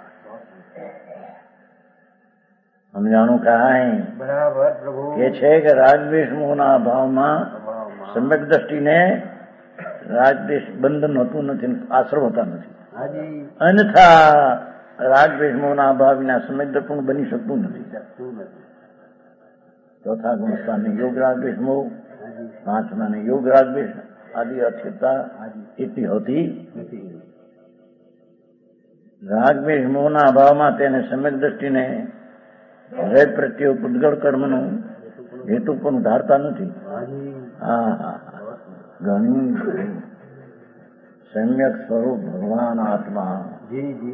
સમજાણું કાંઈ બરાબર પ્રભુ કે છે કે રાગદ્વેષ મોહના અભાવમાં સમ્યક દ્રષ્ટિને રાગદ્વેષ બંધન હોતું નથી, આશ્રવ હોતા નથી. હાજી અન્યથા રાગદ્વેષ મોહના અભાવ વિના સમ્યક દ્રષ્ટિ બની શકતું નથી. શકતું નથી. ચોથા ગુણસ્થાનને યોગ રાગદ્વેષ મોહ, પાંચમાને યોગ રાગદ્વેષ આદિ અસ્થિરતા એટલી હોતી નથી. રાગદ્વેષ મોહના અભાવમાં તેને સમ્યક દ્રષ્ટિને હૃદય પ્રત્યે પૂતગળ કર્મનું હેતુ પણ ધારતા નથી. હાજી હા હા હા ઘણી સમ્યક સ્વરૂપ ભગવાન આત્મા જી જી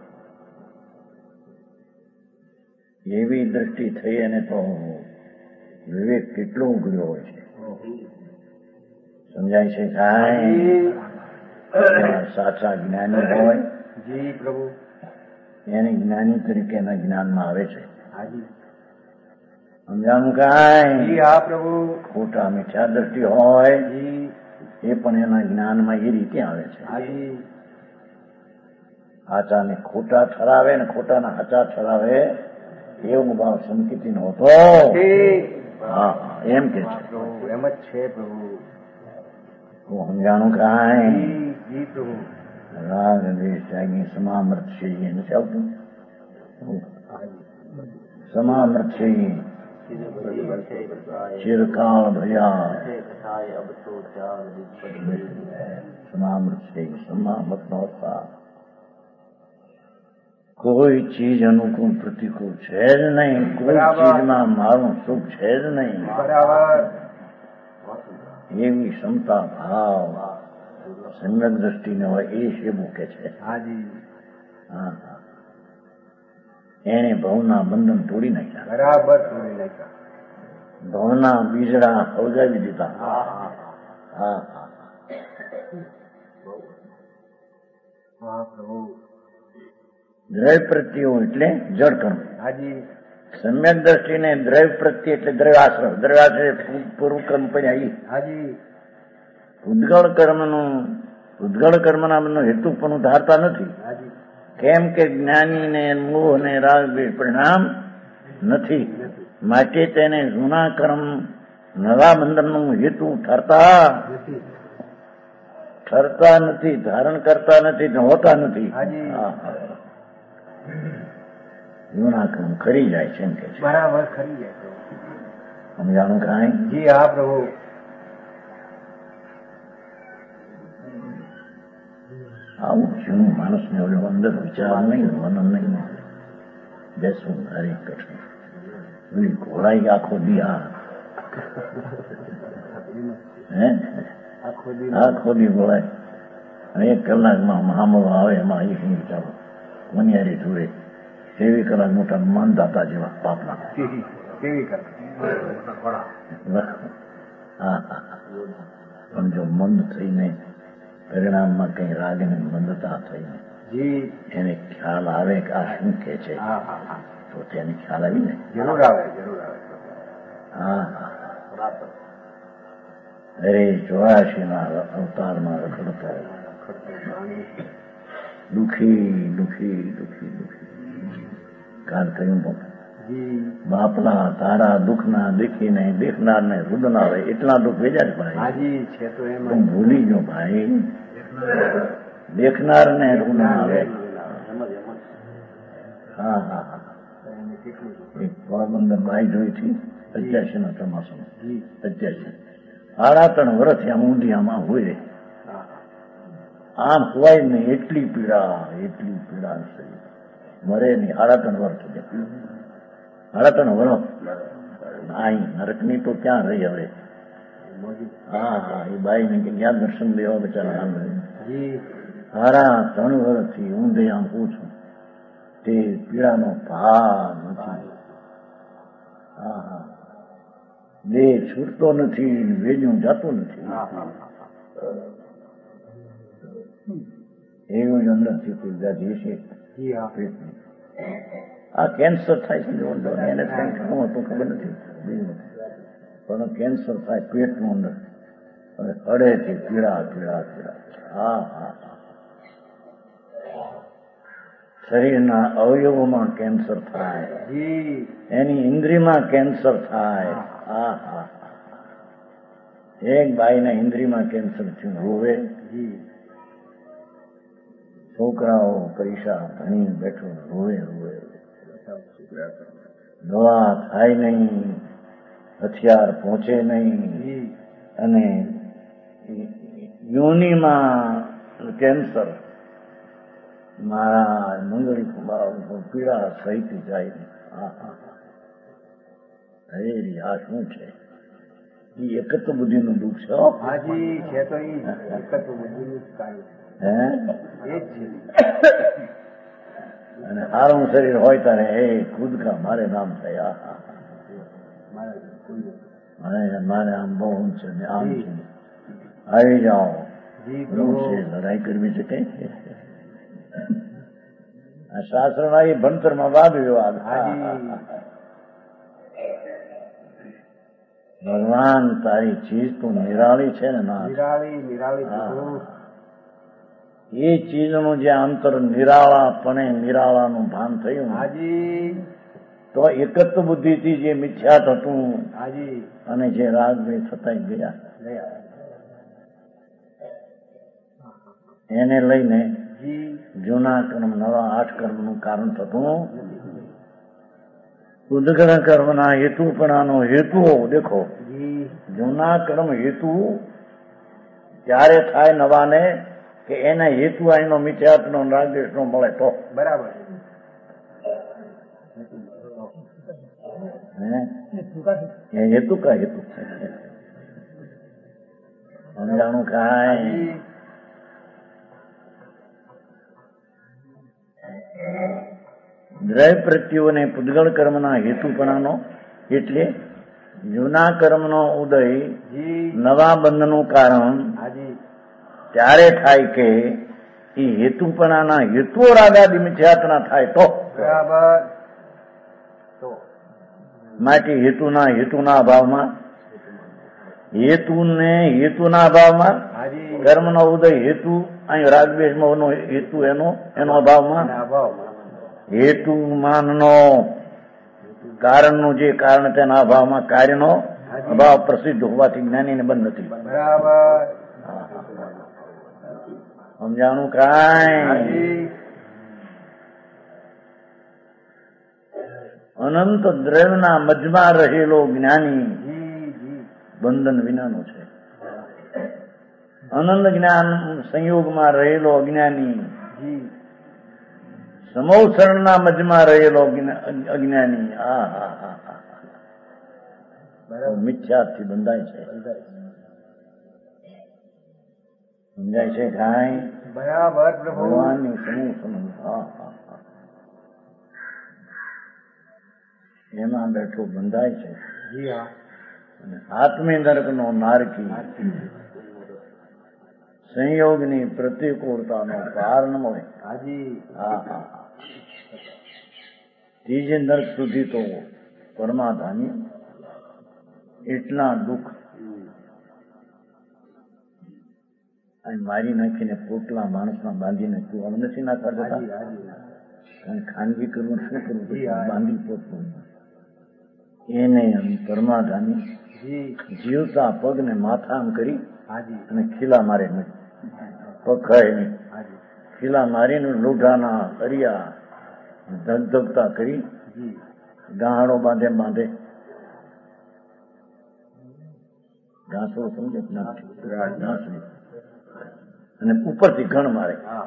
એવી દ્રષ્ટિ થઈ અને તો વિવેક કેટલો ઉઘડ્યો હોય છે. સમજાય છે કાંઈ? સાચા જ્ઞાની હોય જી પ્રભુ એને જ્ઞાની તરીકેના જ્ઞાનમાં આવે છે. હાજી સમજાણું કાંઈ? જી હા પ્રભુ ખોટા મિથ્યા દ્રષ્ટિ હોય જી એ પણ એના જ્ઞાનમાં એ રીતે આવે છે. હાજી સાચાને ખોટા ઠરાવે ને ખોટાના સાચા ઠરાવે એવો ભાવ સંકિતિ નો હતો. હા હા એમ કે છે. પ્રભુ એમ જ છે પ્રભુ. હું સમજાણું કાંઈ? જી જી પ્રભુ રાગ દ્વેષ ત્યાગી સમામૃત છે નથી આવતું? સમામૃત છે ચિરકાળ ભયા સમામૃત છે સમામત નહોતા. કોઈ ચીજ અનુકૂળ પ્રતિકૂળ છે જ નહીં. કોઈ ચીજમાં મારું સુખ છે જ નહીં. બરાબર એવી ક્ષમતા ભાવ સમ્યક દ્રષ્ટિને હોય એ છે મૂકે છે. હાજી હા હા એને ભવના બંધન તોડી નાખ્યા. બરાબર તોડી નાખ્યા. ભવના બીજડા અવજાવી દીધા. હા હા હા હા હા પ્રભુ દ્રવ્ય પ્રત્યયો એટલે જળ કર્મ. હાજી સમ્યક દ્રષ્ટિને દ્રવ્ય પ્રત્યે એટલે દ્રવ્યાશ્રય. દ્રવ્યાશ્રય પૂર્વ કર્મ પડ્યા. હાજી ઉદ્ગળ કર્મનું ઉદ્ગળ કર્મના હેતુ પણ ધારતા નથી. હાજી કેમ કે જ્ઞાનીને મોહ ને રાગ દ્વેષ પરિણામ નથી. માટે તેને જૂના કર્મ નવા બંધનનું હેતુ ઠરતા નથી. ઠરતા નથી, ધારણ કરતા નથી, હોતા નથી. હાજી. હા, હા. જૂના કર્મ ખરી જાય છે એમ કે છે. બરાબર ખરી જાય પ્રભુ. સમજાણું કાંઈ? જી હા પ્રભુ. આવું શું માણસને ઓલો અંદર વિચાર નહીં, મનન નહીં, બેસવું હરી કઠણ ઓલી ઘોડાઈ આખો દી આ હે આખો દી ઘોડાય અને એક કલાકમાં મહામળો આવે એમાં એ શું વિચારો મનિયારી જોડે તેવી કલાક મોટા માનદાતા જેવા પાપના. કેવી કર હા હા પણ જો મંદ થઈને પરિણામમાં કઈ રાગને મંદતા થઈને જી એને ખ્યાલ આવે કે આ શું કે છે હા હા હા તો તેને ખ્યાલ આવી ને. જરૂર આવે જરૂર આવે હા હા બરાબર. અરે ચોરાશી ના અવતારમાં રખડતો દુખી દુખી દુખી દુખી કાલ કહ્યું જી બાપના તારા દુઃખના દેખીને દેખનારને રુદના આવે એટલા દુઃખ વેજા જ પડે. હાજી છે તો એમ તું ભૂલી ગયો ભાઈ, દેખનારને રુદના આવે. હા હા હા એક પોરબંદર બાઈ જોઈ હતી પંચ્યાસી ના ચોમાસામાં. પંચ્યાસી સાડા ત્રણ વર્ષ આમ ઊંધિયામાં હોય આમ હોય ને એટલી પીડા એટલી પીડા મરે નહીં. સાડા ત્રણ વર્ષ સુધી સાડા ત્રણ વર્ષ અહીં નરકની તો ક્યાં રહી હવે. હા હા એ બાઈ ને ક્યાં દર્શન દેવા બચારા સાડા ત્રણ વર્ષથી ઊંધે આમ પૂછું તે પીડાનો ભાર નથી. હા હા દેહ છૂટતો નથી, વેજું જતું નથી. એવું જ અંદરથી કોઈ જાતિ છે જી હા પેટની. આ કેન્સર થાય છે જો અંદર એને કંઈ શું હતું ખબર નથી બીજું નથી. પણ કેન્સર થાય પેટનું અંદર અને હળેથી પીળા પીળા પીળા. હા હા હા શરીરના અવયવોમાં કેન્સર થાય, જી એની ઇન્દ્રિયમાં કેન્સર થાય. હા હા એક બાઈના ઇન્દ્રિયમાં કેન્સર થયું, રોવે. જી છોકરાઓ પૈસા ભણી બેઠો રોવે રોવે. દવા થાય નહીં, હથિયાર પહોંચે નહીં, જી અને યોનિમાં કેન્સર. મારા મંગળી પીડા સહિત જાય. હા હા હરેરી આ શું છે? એ એક જ બુદ્ધિનું દુઃખ છે. હો. હાજી છે તો ઈ એકત્વ બુદ્ધિનું જ કાર્ય હે એ જ છે. અને સારું શરીર હોય ત્યારે એ કૂદકા મારે નામ થાય. આ હા મારા કોઈ મારે મારે આમ બહુ છે ને આમ છે, આવી જાઓ. જી શું પ્રભુ છે લડાઈ કરવી છે કઈ? આ શાસ્ત્રમાં એ ભણતરમાં વાદ વિવાદ. હાજી ભગવાન તારી ચીજ તો નિરાળી છે ને ના? નિરાળી નિરાળી હા. પ્રભુ એ ચીજનું જે અંતર નિરાળાપણે નિરાળાનું ભાન થયું ને, હાજી તો એકત્વ બુદ્ધિથી જે મિથ્યાત હતું હાજી અને જે રાગ બે થતા ગયા ગયા એને લઈને જી જૂના કર્મ નવા આઠ કર્મનું કારણ થતું. ઉદગ્ર કર્મના હેતુપણાનો હેતુ દેખો. જી જૂના કર્મ હેતુ ત્યારે થાય નવાને કે એને હેતુ અહીંનો મિથ્યાત્વનો રાગદ્વેષનો મળે તો. બરાબર હે એ હેતુ કા હેતુ સમજાણું કાંઈ? હાજી દ્રવ્ય પ્રત્યુઓને પૂદગળ કર્મના હેતુપણાનો એટલે જૂના કર્મનો ઉદય જી નવા બંધનું કારણ હાજી ત્યારે થાય કે એ હેતુપણાના હેતુઓ રાગાદી મિથ્યાત્વના થાય તો. બરાબર તો માટે હેતુના હેતુના અભાવમાં હેતુને હેતુના અભાવમાં હાજી કર્મનો ઉદય હેતુ અહીં રાગદ્વેષમાં હેતુ એનો એનો અભાવમાં એના અભાવમાં હેતુમાનનો કારણનું જે કારણ તેના અભાવમાં કાર્યનો અભાવ પ્રસિદ્ધ હોવાથી જ્ઞાનીને બંધ નથી. બરાબર સમજાણું કાંઈ? હાજી અનંત દ્રવ્યના મધ્યમાં રહેલો જ્ઞાની જી જી બંધન વિનાનો છે. અનંત જ્ઞાન સંયોગમાં રહેલો અજ્ઞાની જી સમોસરણના મધ્યમાં રહેલો અજ્ઞાની આ હા હા હા બરાબર મિથ્યાથી બંધાય છે. સમજાય છે કાંઈ? બરાબર પ્રભુ ભગવાનની સમૂહ સમૂહ હા હા હા એમાં બેઠો બંધાય છે. જી હા અને આત્મી નરકનો નારકી સંયોગની પ્રતિકૂળતાનો પાર ન મળે. હાજી હા હા હા ત્રીજે નર્ક સુધી તો પરમાધામી એટલા દુઃખ અને મારી નાખીને પોટલા માણસમાં બાંધીને તું આમ નથી નાખવા જતા. હાજી હાજી કારણ ખાનગી કરવું શું કરવું જી, હા. બાંધી પોટલું એને આમ પરમાધામી જી જીવતા પગને માથા આમ કરી હાજી અને ખીલા મારે નહીં, પખાય નહીં, હાજી ખીલા મારીને લોઢાના અરિયા ધગધગતા કરી જી ગાહડો બાંધે બાંધે ઘાસો સમજે ઘાસડી અને ઉપરથી ઘણ મારે. હા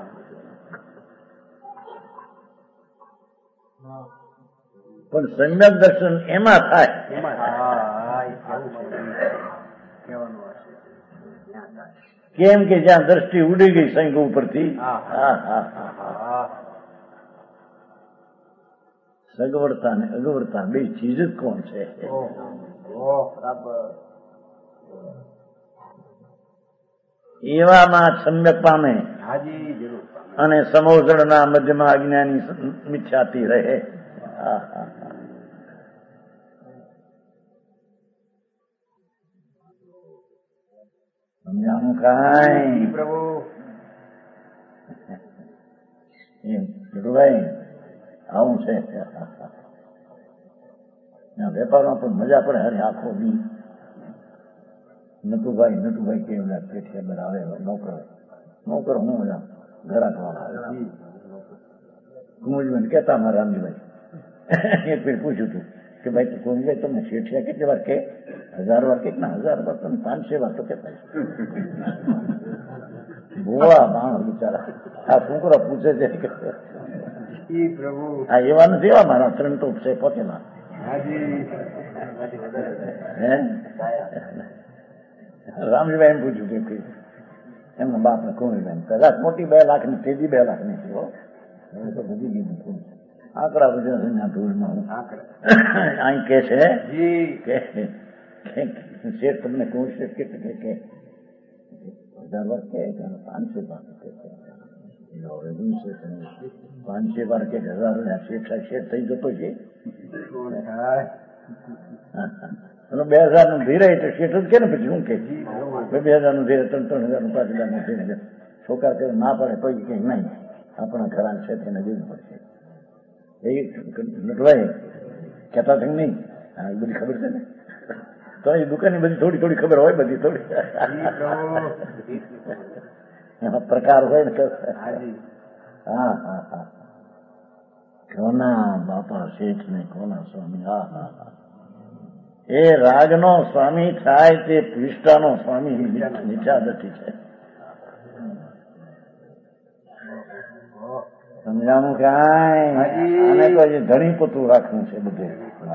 પણ સમ્યક દર્શન એમાં થાય એમાં હા હા એ કેવું છે કહેવાનું હશે ત્યાં થાય. કેમ કે જ્યાં દ્રષ્ટિ ઉડી ગઈ સંઘ ઉપરથી. હા. હા હા હા હા હા સગવડતા ને અગવડતા બે ચીજ જ કોણ છે? ઓહ ઓહ બરાબર એવામાં સમ્યક પામે હાજી જરૂર પામે અને સમોસળના મધ્યમાં અજ્ઞાની મિથ્યાતી રહે. સમજાણું કાંઈ પ્રભુ એમ ભાઈ આવું છે. વેપારમાં પણ મજા પડે. અરે આખો દી નટુભાઈ નટુભાઈ કેવું પેઠે આવે નોકર નોકર હું મજા ઘરા ખાવા કુમુજભાઈ કેતા મારા રામજીભાઈ એક ફેર પૂછ્યું હતું કે ભાઈ તું કુમુજભાઈ તમને શેઠિયા કેટલી વાર કે હજાર વાર કે ના હજાર વાર તમે પાંચસો વાર તો કેતા ભોળા માણસ બિચારા આ છોકરા પૂછે છે કે પ્રભુ આ એવા નથી એવા મારા ત્રણ તો છે પોતેલા હે રામજીભાઈ એમ પૂછ્યું કે એમના બાપ ને કુમરીબેન કદાચ મોટી બે લાખ ની તેજી બે લાખ ની હવે તો બધી ગઈ આંકડા ગુજરાત ધૂળમાં હું અહીં કે છે કે શેઠ તમને કહું શેઠ કે કે હજાર વાર કે પાંચસો વાર પાંચસો વાર કે હજાર શેઠ શેઠ થઈ જતો છે બે હજાર નું ધીરે તો શેઠ જ કે ને પછી શું કે બે હજાર નું ધીરે ત્રણ ત્રણ હજાર નું પાંચ હજાર નું ધીરે છોકરા કે ના પડે તો કે નહીં આપણા ઘરા છે તેને દેવું પડશે. એ નટવાય કહેતા છે નહીં હા એ બધી ખબર છે ને તો એ દુકાનની બધી થોડી થોડી ખબર હોય બધી થોડી એમાં પ્રકાર હોય ને. હા હા હા કોના બાપા શેઠ ને કોના સ્વામી. હા હા હા એ રાગનો સ્વામી થાય તે વિષ્ટાનો સ્વામી નિચાદતી છે. સમજાણું કાંઈ આને તો હજી ધણી પોતું રાખવું છે બધું.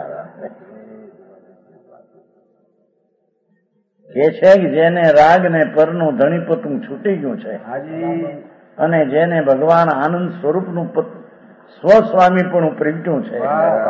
કે છે કે જેને રાગ ને પરનું ધણી પોતું છૂટી ગયું છે અને જેને ભગવાન આનંદ સ્વરૂપનું સ્વસ્વામી પણ પ્રગટ્યું છે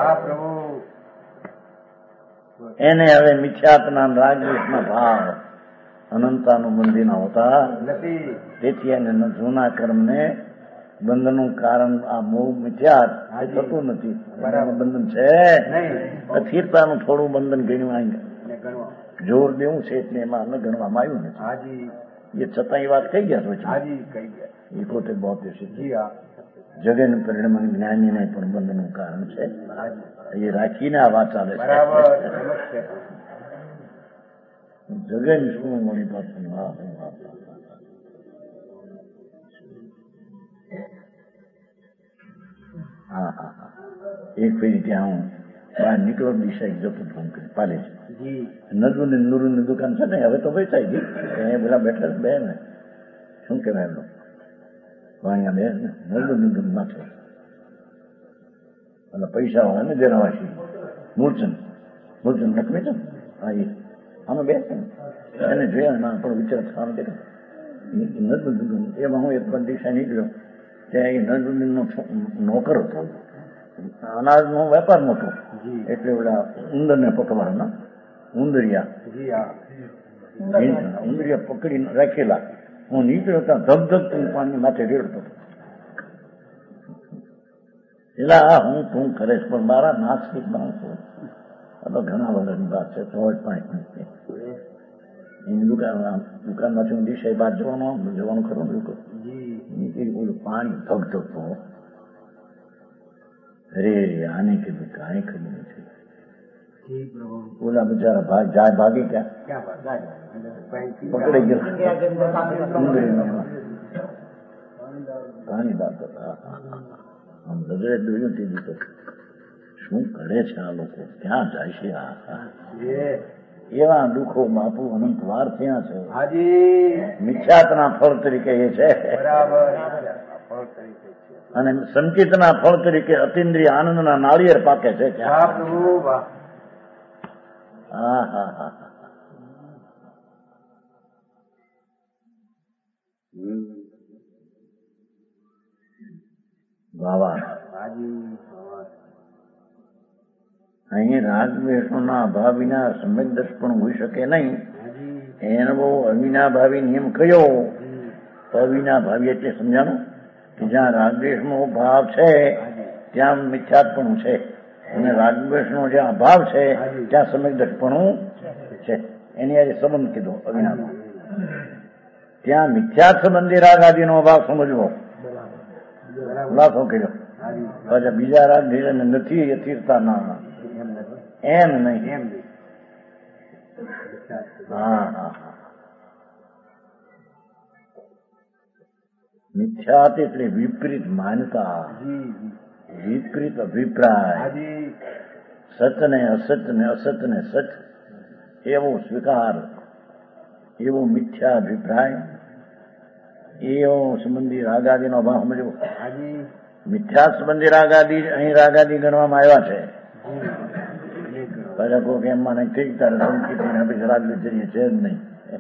એને હવે મિથ્યાત્મના રાગદ્વેષના ભાવ અનંતાનું બંધી ના હોતા નથી. તેથી એને જૂના કર્મને બંધનનું કારણ આ મોહ મિથ્યા થતું નથી. બંધન છે અસ્થિરતાનું થોડું બંધન ગણ્યું જોર દેવું છે એટલે એમાં અમને ગણવામાં આવ્યું નથી. એ છતાં એ વાત કઈ ગયા એ પોતે બહુ જગન પરિણામ જ્ઞાનીને પણ બંધનનું કારણ છે. એ રાખીને આ વાત ચાલે છે. જગન શું મળી પાછું હા હા હા એક ફેરી ત્યાં હું બહાર નીકળો દિશા એક જતો ફોન કરી પાલે છે નજુ ને નૂરુ ની દુકાન છે ને હવે તો વેચાઈ ગઈ. એ બધા બેઠા બે ને શું કહેવાય એમનો વાણિયા બે ને નજુ ની દુકાન માથે અને પૈસા વાળા ને દેરાવાસી મૂળચંદ મૂળચંદ નકમી છે હા એ અમે બે છે એને જોયા ના પણ વિચાર થવાનું કે નજુદ્દીન એમાં હું એક પણ દિશા નીકળ્યો ત્યાં એ નજુદ્દીન નો નોકર હતો. અનાજ નો વેપાર મોટો એટલે ઓલા ઉંદર ને પકડવાના ઉંદરિયા ઉંદરિયા પકડીને રાખેલા. હું નીકળ્યો ત્યાં ધબધબ પાણી માથે રેડતો હતો. એટલે આ હું તું કરે પણ મારા નાસ્તિક માણસો આ તો ઘણા વર્ષની વાત છે. ચોટ પાણી એની દુકાન દુકાનમાંથી હું દિશા બહાર જવાનું જવાનું ખરું ને લોકો નીકળી બોલું પાણી ધગધગતો. અરે આને કીધું કાંઈ ખબર નથી. ઓલા બિચારા ભાગ જાય ભાગી ક્યાં પકડી ગયા પાણી દાતો આમ નજરે જોયું તે દીધો શું કરે છે આ લોકો ક્યાં જાય છે. આ એવા દુઃખો બાપુ અનંત વાર થયા છે. મિથ્યાતના ફળ તરીકે એ છે અને સંચિતના ફળ તરીકે અતિન્દ્રિય આનંદના નાળિયેર પાકે છે. હા હા હા બાબા અહીં રાગદ્વેષોના અભાવ વિના સમ્યક દર્શન પણ હોઈ શકે નહીં. એનો બહુ અવિના ભાવી નિયમ કયો? અવિના ભાવી એટલે સમજાણું કે જ્યાં રાગદ્વેષનો ભાવ છે ત્યાં મિથ્યાત્પણું છે, અને રાગદ્વેષનો જ્યાં અભાવ છે ત્યાં સમ્યક્દર્શીપણું છે. એની આજે સંબંધ કીધો અજ્ઞાનનો. ત્યાં મિથ્યા સંબંધી રાગ આદિનો અભાવ સમજવો, ખુલાસો કર્યો. પાછા બીજા રાગ ધીરે નથી યથિરતા ના એમ નહીં. હા હા હા મિથ્યાત એટલે વિપરીત માન્યતા, વિપરીત અભિપ્રાય, સત ને અસત ને અસત ને સત એવો સ્વીકાર, એવો મિથ્યા અભિપ્રાય, એવો સંબંધી રાગાદીનો અભાવ સમજવો. મિથ્યા સંબંધી રાગાદી અહીં રાગાદી ગણવામાં આવ્યા છે. પાછા કોઈ એમ મને ઠીક તારે સંકિતને પછી રાગદી જઈએ છે જ નહીં,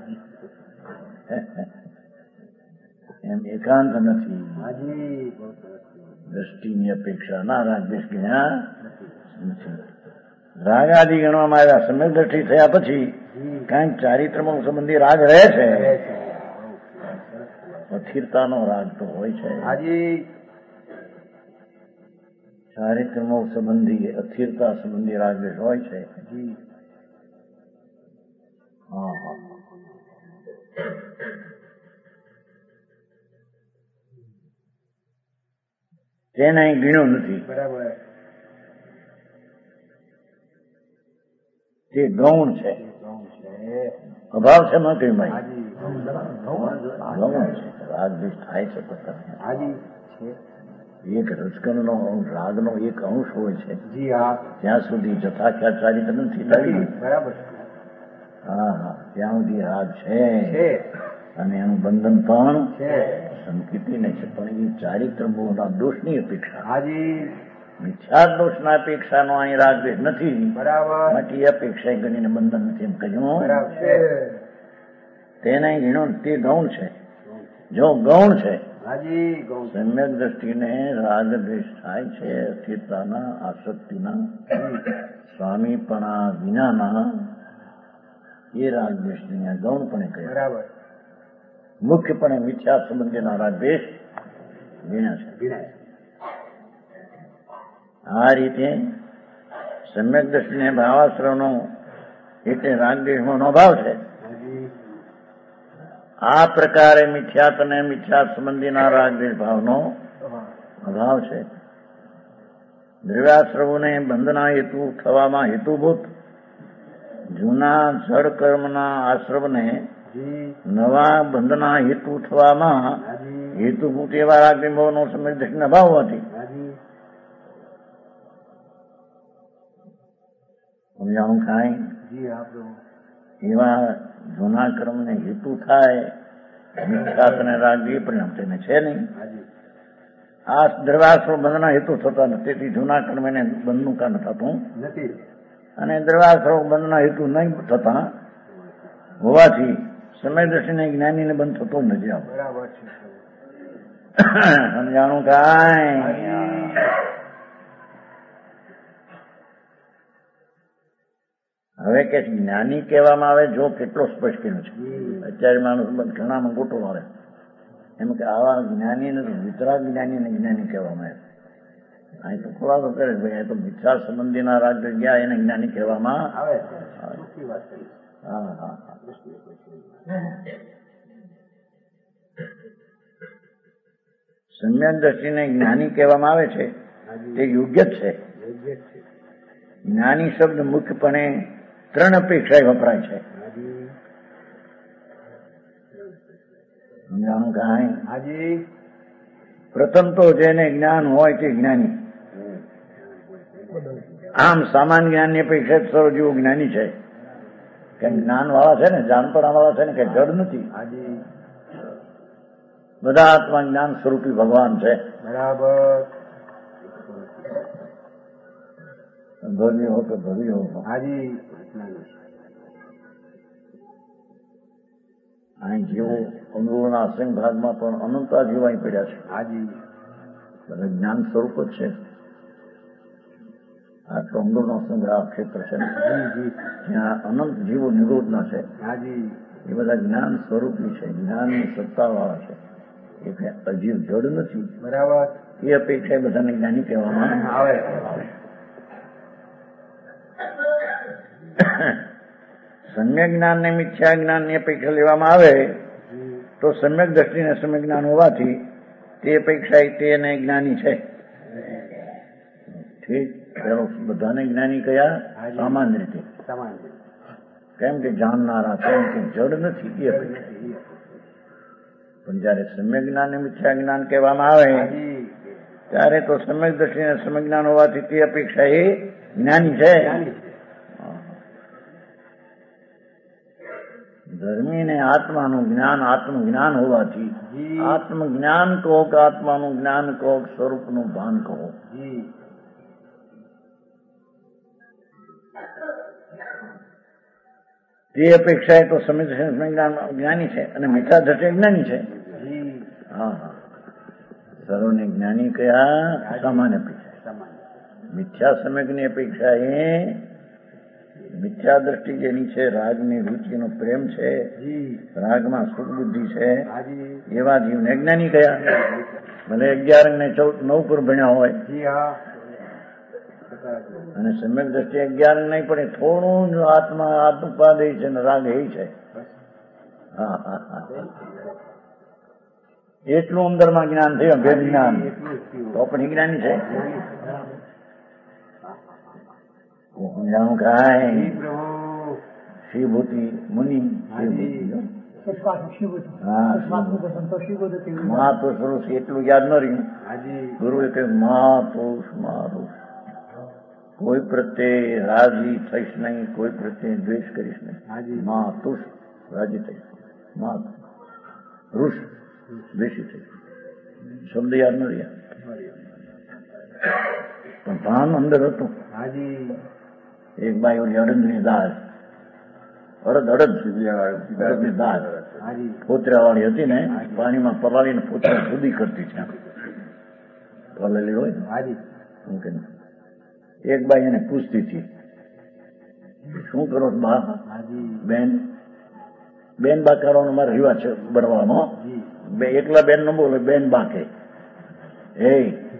એમ એકાંત નથી. દ્રષ્ટિની અપેક્ષા ના રાગદ્વેષ જ્ઞાન નથી. રાગાદી ગણવામાં આવ્યા. સમ્યક દ્રષ્ટિ થયા પછી કાંઈક ચારિત્રમાં સંબંધી રાગ રહે છે. અસ્થિરતાનો રાગ તો હોય છે. ચારિત્રમાં સંબંધી અસ્થિરતા સંબંધી રાગદ્વેષ હોય છે. હા હા તેને અહીં ગણ્યો નથી. બરાબર. તે ગૌણ છે, અભાવ છે માં કઈ ભાઈ ગૌણ છે. રાગદ્વેષ થાય છે એક રજકણનો રાગનો એક અંશ હોય છે. ત્યાં સુધી જથાખ્યાત ચારિત્ર નથી લાવી. બરાબર. હા હા ત્યાં સુધી રાગ છે અને એનું બંધન પણ સંકિતી નહીં છે. પણ એ ચારિત્ર મોહના દોષની અપેક્ષા, મિથ્યા દોષના અપેક્ષાનો અહીં રાગદ્વેષ નથી. બરાબર. માટે એ અપેક્ષા ગણીને બંધન નથી એમ કહ્યું. તેને ગણ્યો તે ગૌણ છે. જો ગૌણ છે સમ્યક દ્રષ્ટિને રાગદ્વેષ થાય છે અસ્થિરતાના, આસક્તિના, સ્વામીપણા વિનાના, એ રાગદ્વેષને ગૌણપણે કહે. બરાબર. મુખ્યપણે મિથ્યા સંબંધીના રાગદ્વેષ ગણ્યા છે. આ રીતે સમ્યક દ્રષ્ટિને ભાવાશ્રવનો એટલે રાગદ્વેષનો અભાવ છે. આ પ્રકારે મિથ્યાત અને મિથ્યા સંબંધીના રાગદ્વેષ ભાવનો અભાવ છે. દ્રવ્યાશ્રવોને બંધના હેતુ થવામાં હેતુભૂત જૂના જળ કર્મના આશ્રવને નવા બંધના હેતુ થવામાં હેતુભૂત એવા રાગદ્વેષ ભાવનો સમ્યક દ્રષ્ટિનો અભાવ હોવાથી સમજાવું કાંઈ એવા જૂના કર્મને હેતુ થાય મિથ્યાત અને રાગદ્વેષ પરિણામ તેને છે નહીં. આ દ્રવ્યાશ્રવ બંધના હેતુ થતા નથી, તેથી જૂના કર્મ એને બંધનું કારણ થતું નથી. અને દ્રવ્યાશ્રવ બંધના હેતુ નહીં થતા હોવાથી સમય દ્રષ્ટિને જ્ઞાનીને બંધ થતો નથી. બરાબર છે. સમજાણું કાંઈ? હવે કે જ્ઞાની કહેવામાં આવે જો કેટલો સ્પષ્ટ કર્યો છે. અત્યારે માણસ ઘણામાં ગોટો આવે એમ કે આવા જ્ઞાની નથી, વિતરાગ જ્ઞાનીને જ્ઞાની કહેવામાં આવે. અહીં તો ખુલાસો કરે ભાઈ અહીં તો મિથ્યા સંબંધીના રાગ ગયા એને જ્ઞાની કહેવામાં આવે. હા હા સમ્યક દ્રષ્ટિને જ્ઞાની કહેવામાં આવે છે તે યોગ્ય જ છે. જ્ઞાની શબ્દ મુખ્યપણે ત્રણ અપેક્ષાએ વપરાય છે. સમજાણું કાંઈ? પ્રથમ તો જેને જ્ઞાન હોય તે જ્ઞાની. આમ સામાન્ય જ્ઞાનની અપેક્ષા સર્વ જીવો જ્ઞાની છે. કે જ્ઞાન વાળા છે ને, જાણપણા વાળા છે ને, કે જડ નથી. બધા આત્મા જ્ઞાન સ્વરૂપી ભગવાન છે. બરાબર. ભવ્ય હો કે ભવ્ય હો. હાજી. અહીં જીવો અનુભવના અસંગ ભાગમાં પણ અનંતા જીવો અહીં પડ્યા છે. હાજી. બધા જ્ઞાન સ્વરૂપ જ છે. આટલો અમૃતનો સંગ્રહ ક્ષેત્ર છે જ્યાં અનંત જીવો નિરોધના છે. હાજી. એ બધા જ્ઞાન સ્વરૂપી છે, જ્ઞાનની સત્તાવાળા છે. એ અજીવ જડ નથી. બરાબર. એ અપેક્ષા બધાને જ્ઞાની કહેવામાં આવે. સમ્યક જ્ઞાન ને મિથ્યા જ્ઞાન ની અપેક્ષા લેવામાં આવે તો સમ્યક દ્રષ્ટિને સમ્યક જ્ઞાન હોવાથી તે અપેક્ષા તેને જ્ઞાની છે. ઠીક. પેલો બધાને જ્ઞાની કયા? સામાન્ય રીતે. કેમ કે જાણનારા કેમ કે જડ નથી એ અપેક્ષા. પણ જયારે સમ્યક જ્ઞાન ને મિથ્યા જ્ઞાન કહેવામાં આવે ત્યારે તો સમ્યક દ્રષ્ટિને સમ્યક જ્ઞાન હોવાથી તે અપેક્ષા એ જ્ઞાની છે. ધર્મીને આત્માનું જ્ઞાન આત્મજ્ઞાન હોવાથી આત્મજ્ઞાન કહો કે આત્માનું જ્ઞાન કહો સ્વરૂપનું ભાન કહો, તે અપેક્ષાએ તો સમ્યક જ્ઞાન જ્ઞાની છે અને મિથ્યા દ્રષ્ટિ જ્ઞાની છે. હા હા. સર્વને જ્ઞાની કયા? સામાન્ય અપેક્ષા. મિથ્યા સમ્યકની અપેક્ષા એ મિથ્યા દ્રષ્ટિ જેની છે, રાગની રુચિનો પ્રેમ છે, રાગમાં સુખ બુદ્ધિ છે, એવા જીવને જ્ઞાની કયા? ભલે અગિયાર ને ચૌદ નવ પર ભણ્યા હોય અને સમ્યક દ્રષ્ટિ અગિયાર નહીં પડે, થોડું જ આત્મા આત્મપાદે છે ને રાગ એ છે. હા હા હા. એટલું અંદરમાં જ્ઞાન થયું, ભેદ જ્ઞાન, તો પણ જ્ઞાની છે. સમજાણું કાંઈ? શિવભૂતિ મુનિ મહાપુરુષ એટલું યાદ ન રહ્યું. ગુરુએ કહ્યું મહાપુરુષ મારું, કોઈ પ્રત્યે રાજી થઈશ નહીં, કોઈ પ્રત્યે દ્વેષ કરીશ નહીં. મહાપુરુષ રાજી થઈશ, મહાપુરુષ દ્વેષી થઈશ. શબ્દ યાદ ન રહ્યા પણ ભાન અંદર હતું. એક બાઈ ઓલી અડદની દાળ, અડદ અડદ અડદની દાળ ફોતરા વાળી હતી ને, પાણીમાં પલાળીને ફોતરા જુદી કરતી છે, પલાળી હોય ને. એક બાઈ એને પૂછતી હતી, શું કરો બા? બેન બેન બા કરવાનો મારે રિવાજ છે બનવાનો. એકલા બેન ન બોલે, બેન બા કે એ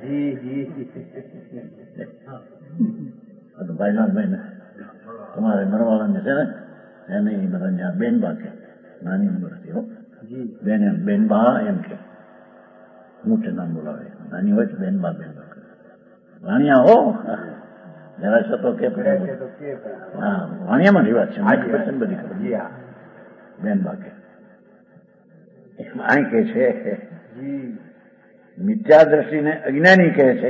ભાઈનાથભાઈ ને તમારે મરવાળાને છે ને એને બધા બેન બા કે, નાની ઉંમર હતી હો, બેન એમ બેન બા એમ કે, મોટે નામ બોલાવે, નાની હોય તો બેન બા બેન બા વાણિયા હો, જરા સતો કે હા વાણિયામાં રિવાજ છે બધી ખબર. બેન બા કે આ કે છે મિથ્યા દ્રષ્ટિને અજ્ઞાની કહે છે.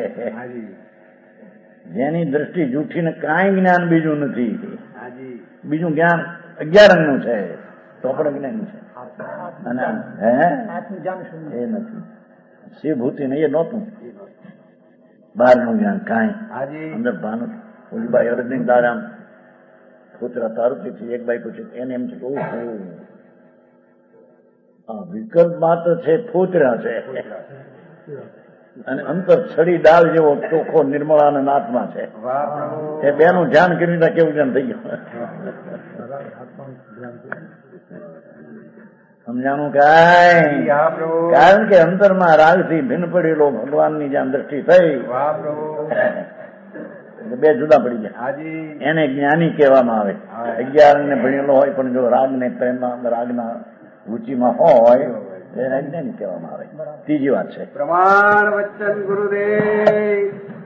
જેની દ્રષ્ટિ જૂઠીને કાંઈ જ્ઞાન બીજું નથી, બીજું જ્ઞાન અગિયાર અંગનું છે તો પણ અજ્ઞાની છે. અને હે એ નથી શિવભૂતિ ને એ નહોતું, બહારનું જ્ઞાન કાંઈ અંદર ભાન. ઓલી બાઈ અરજની દારામ પુત્ર તારુતી થી એક બાઈ પૂછે, એને એમ છે કે ઓહો આ વિકલ્પ માત્ર છે, ફોતરા છે અને અંતર છડી દાળ જેવો ચોખ્ખો નિર્મળાનંદ આત્મા છે. એ બેનું ધ્યાન કર્યું કેવું ધ્યાન થઈ ગયું. સમજાણું કાંઈ? કારણ કે અંતરમાં રાગથી ભિન્ન પડેલો ભગવાનની જ્યાં દ્રષ્ટિ થઈ, બે જુદા પડી ગયા. એને જ્ઞાની કહેવામાં આવે. અગિયાર ને ભણેલો હોય પણ જો રાગ ને પ્રેમમાં રાગના રુચિમાં હોય એને જ્ઞાની કહેવામાં આવે. ત્રીજી વાત છે પ્રમાણ વચન ગુરુદેવ.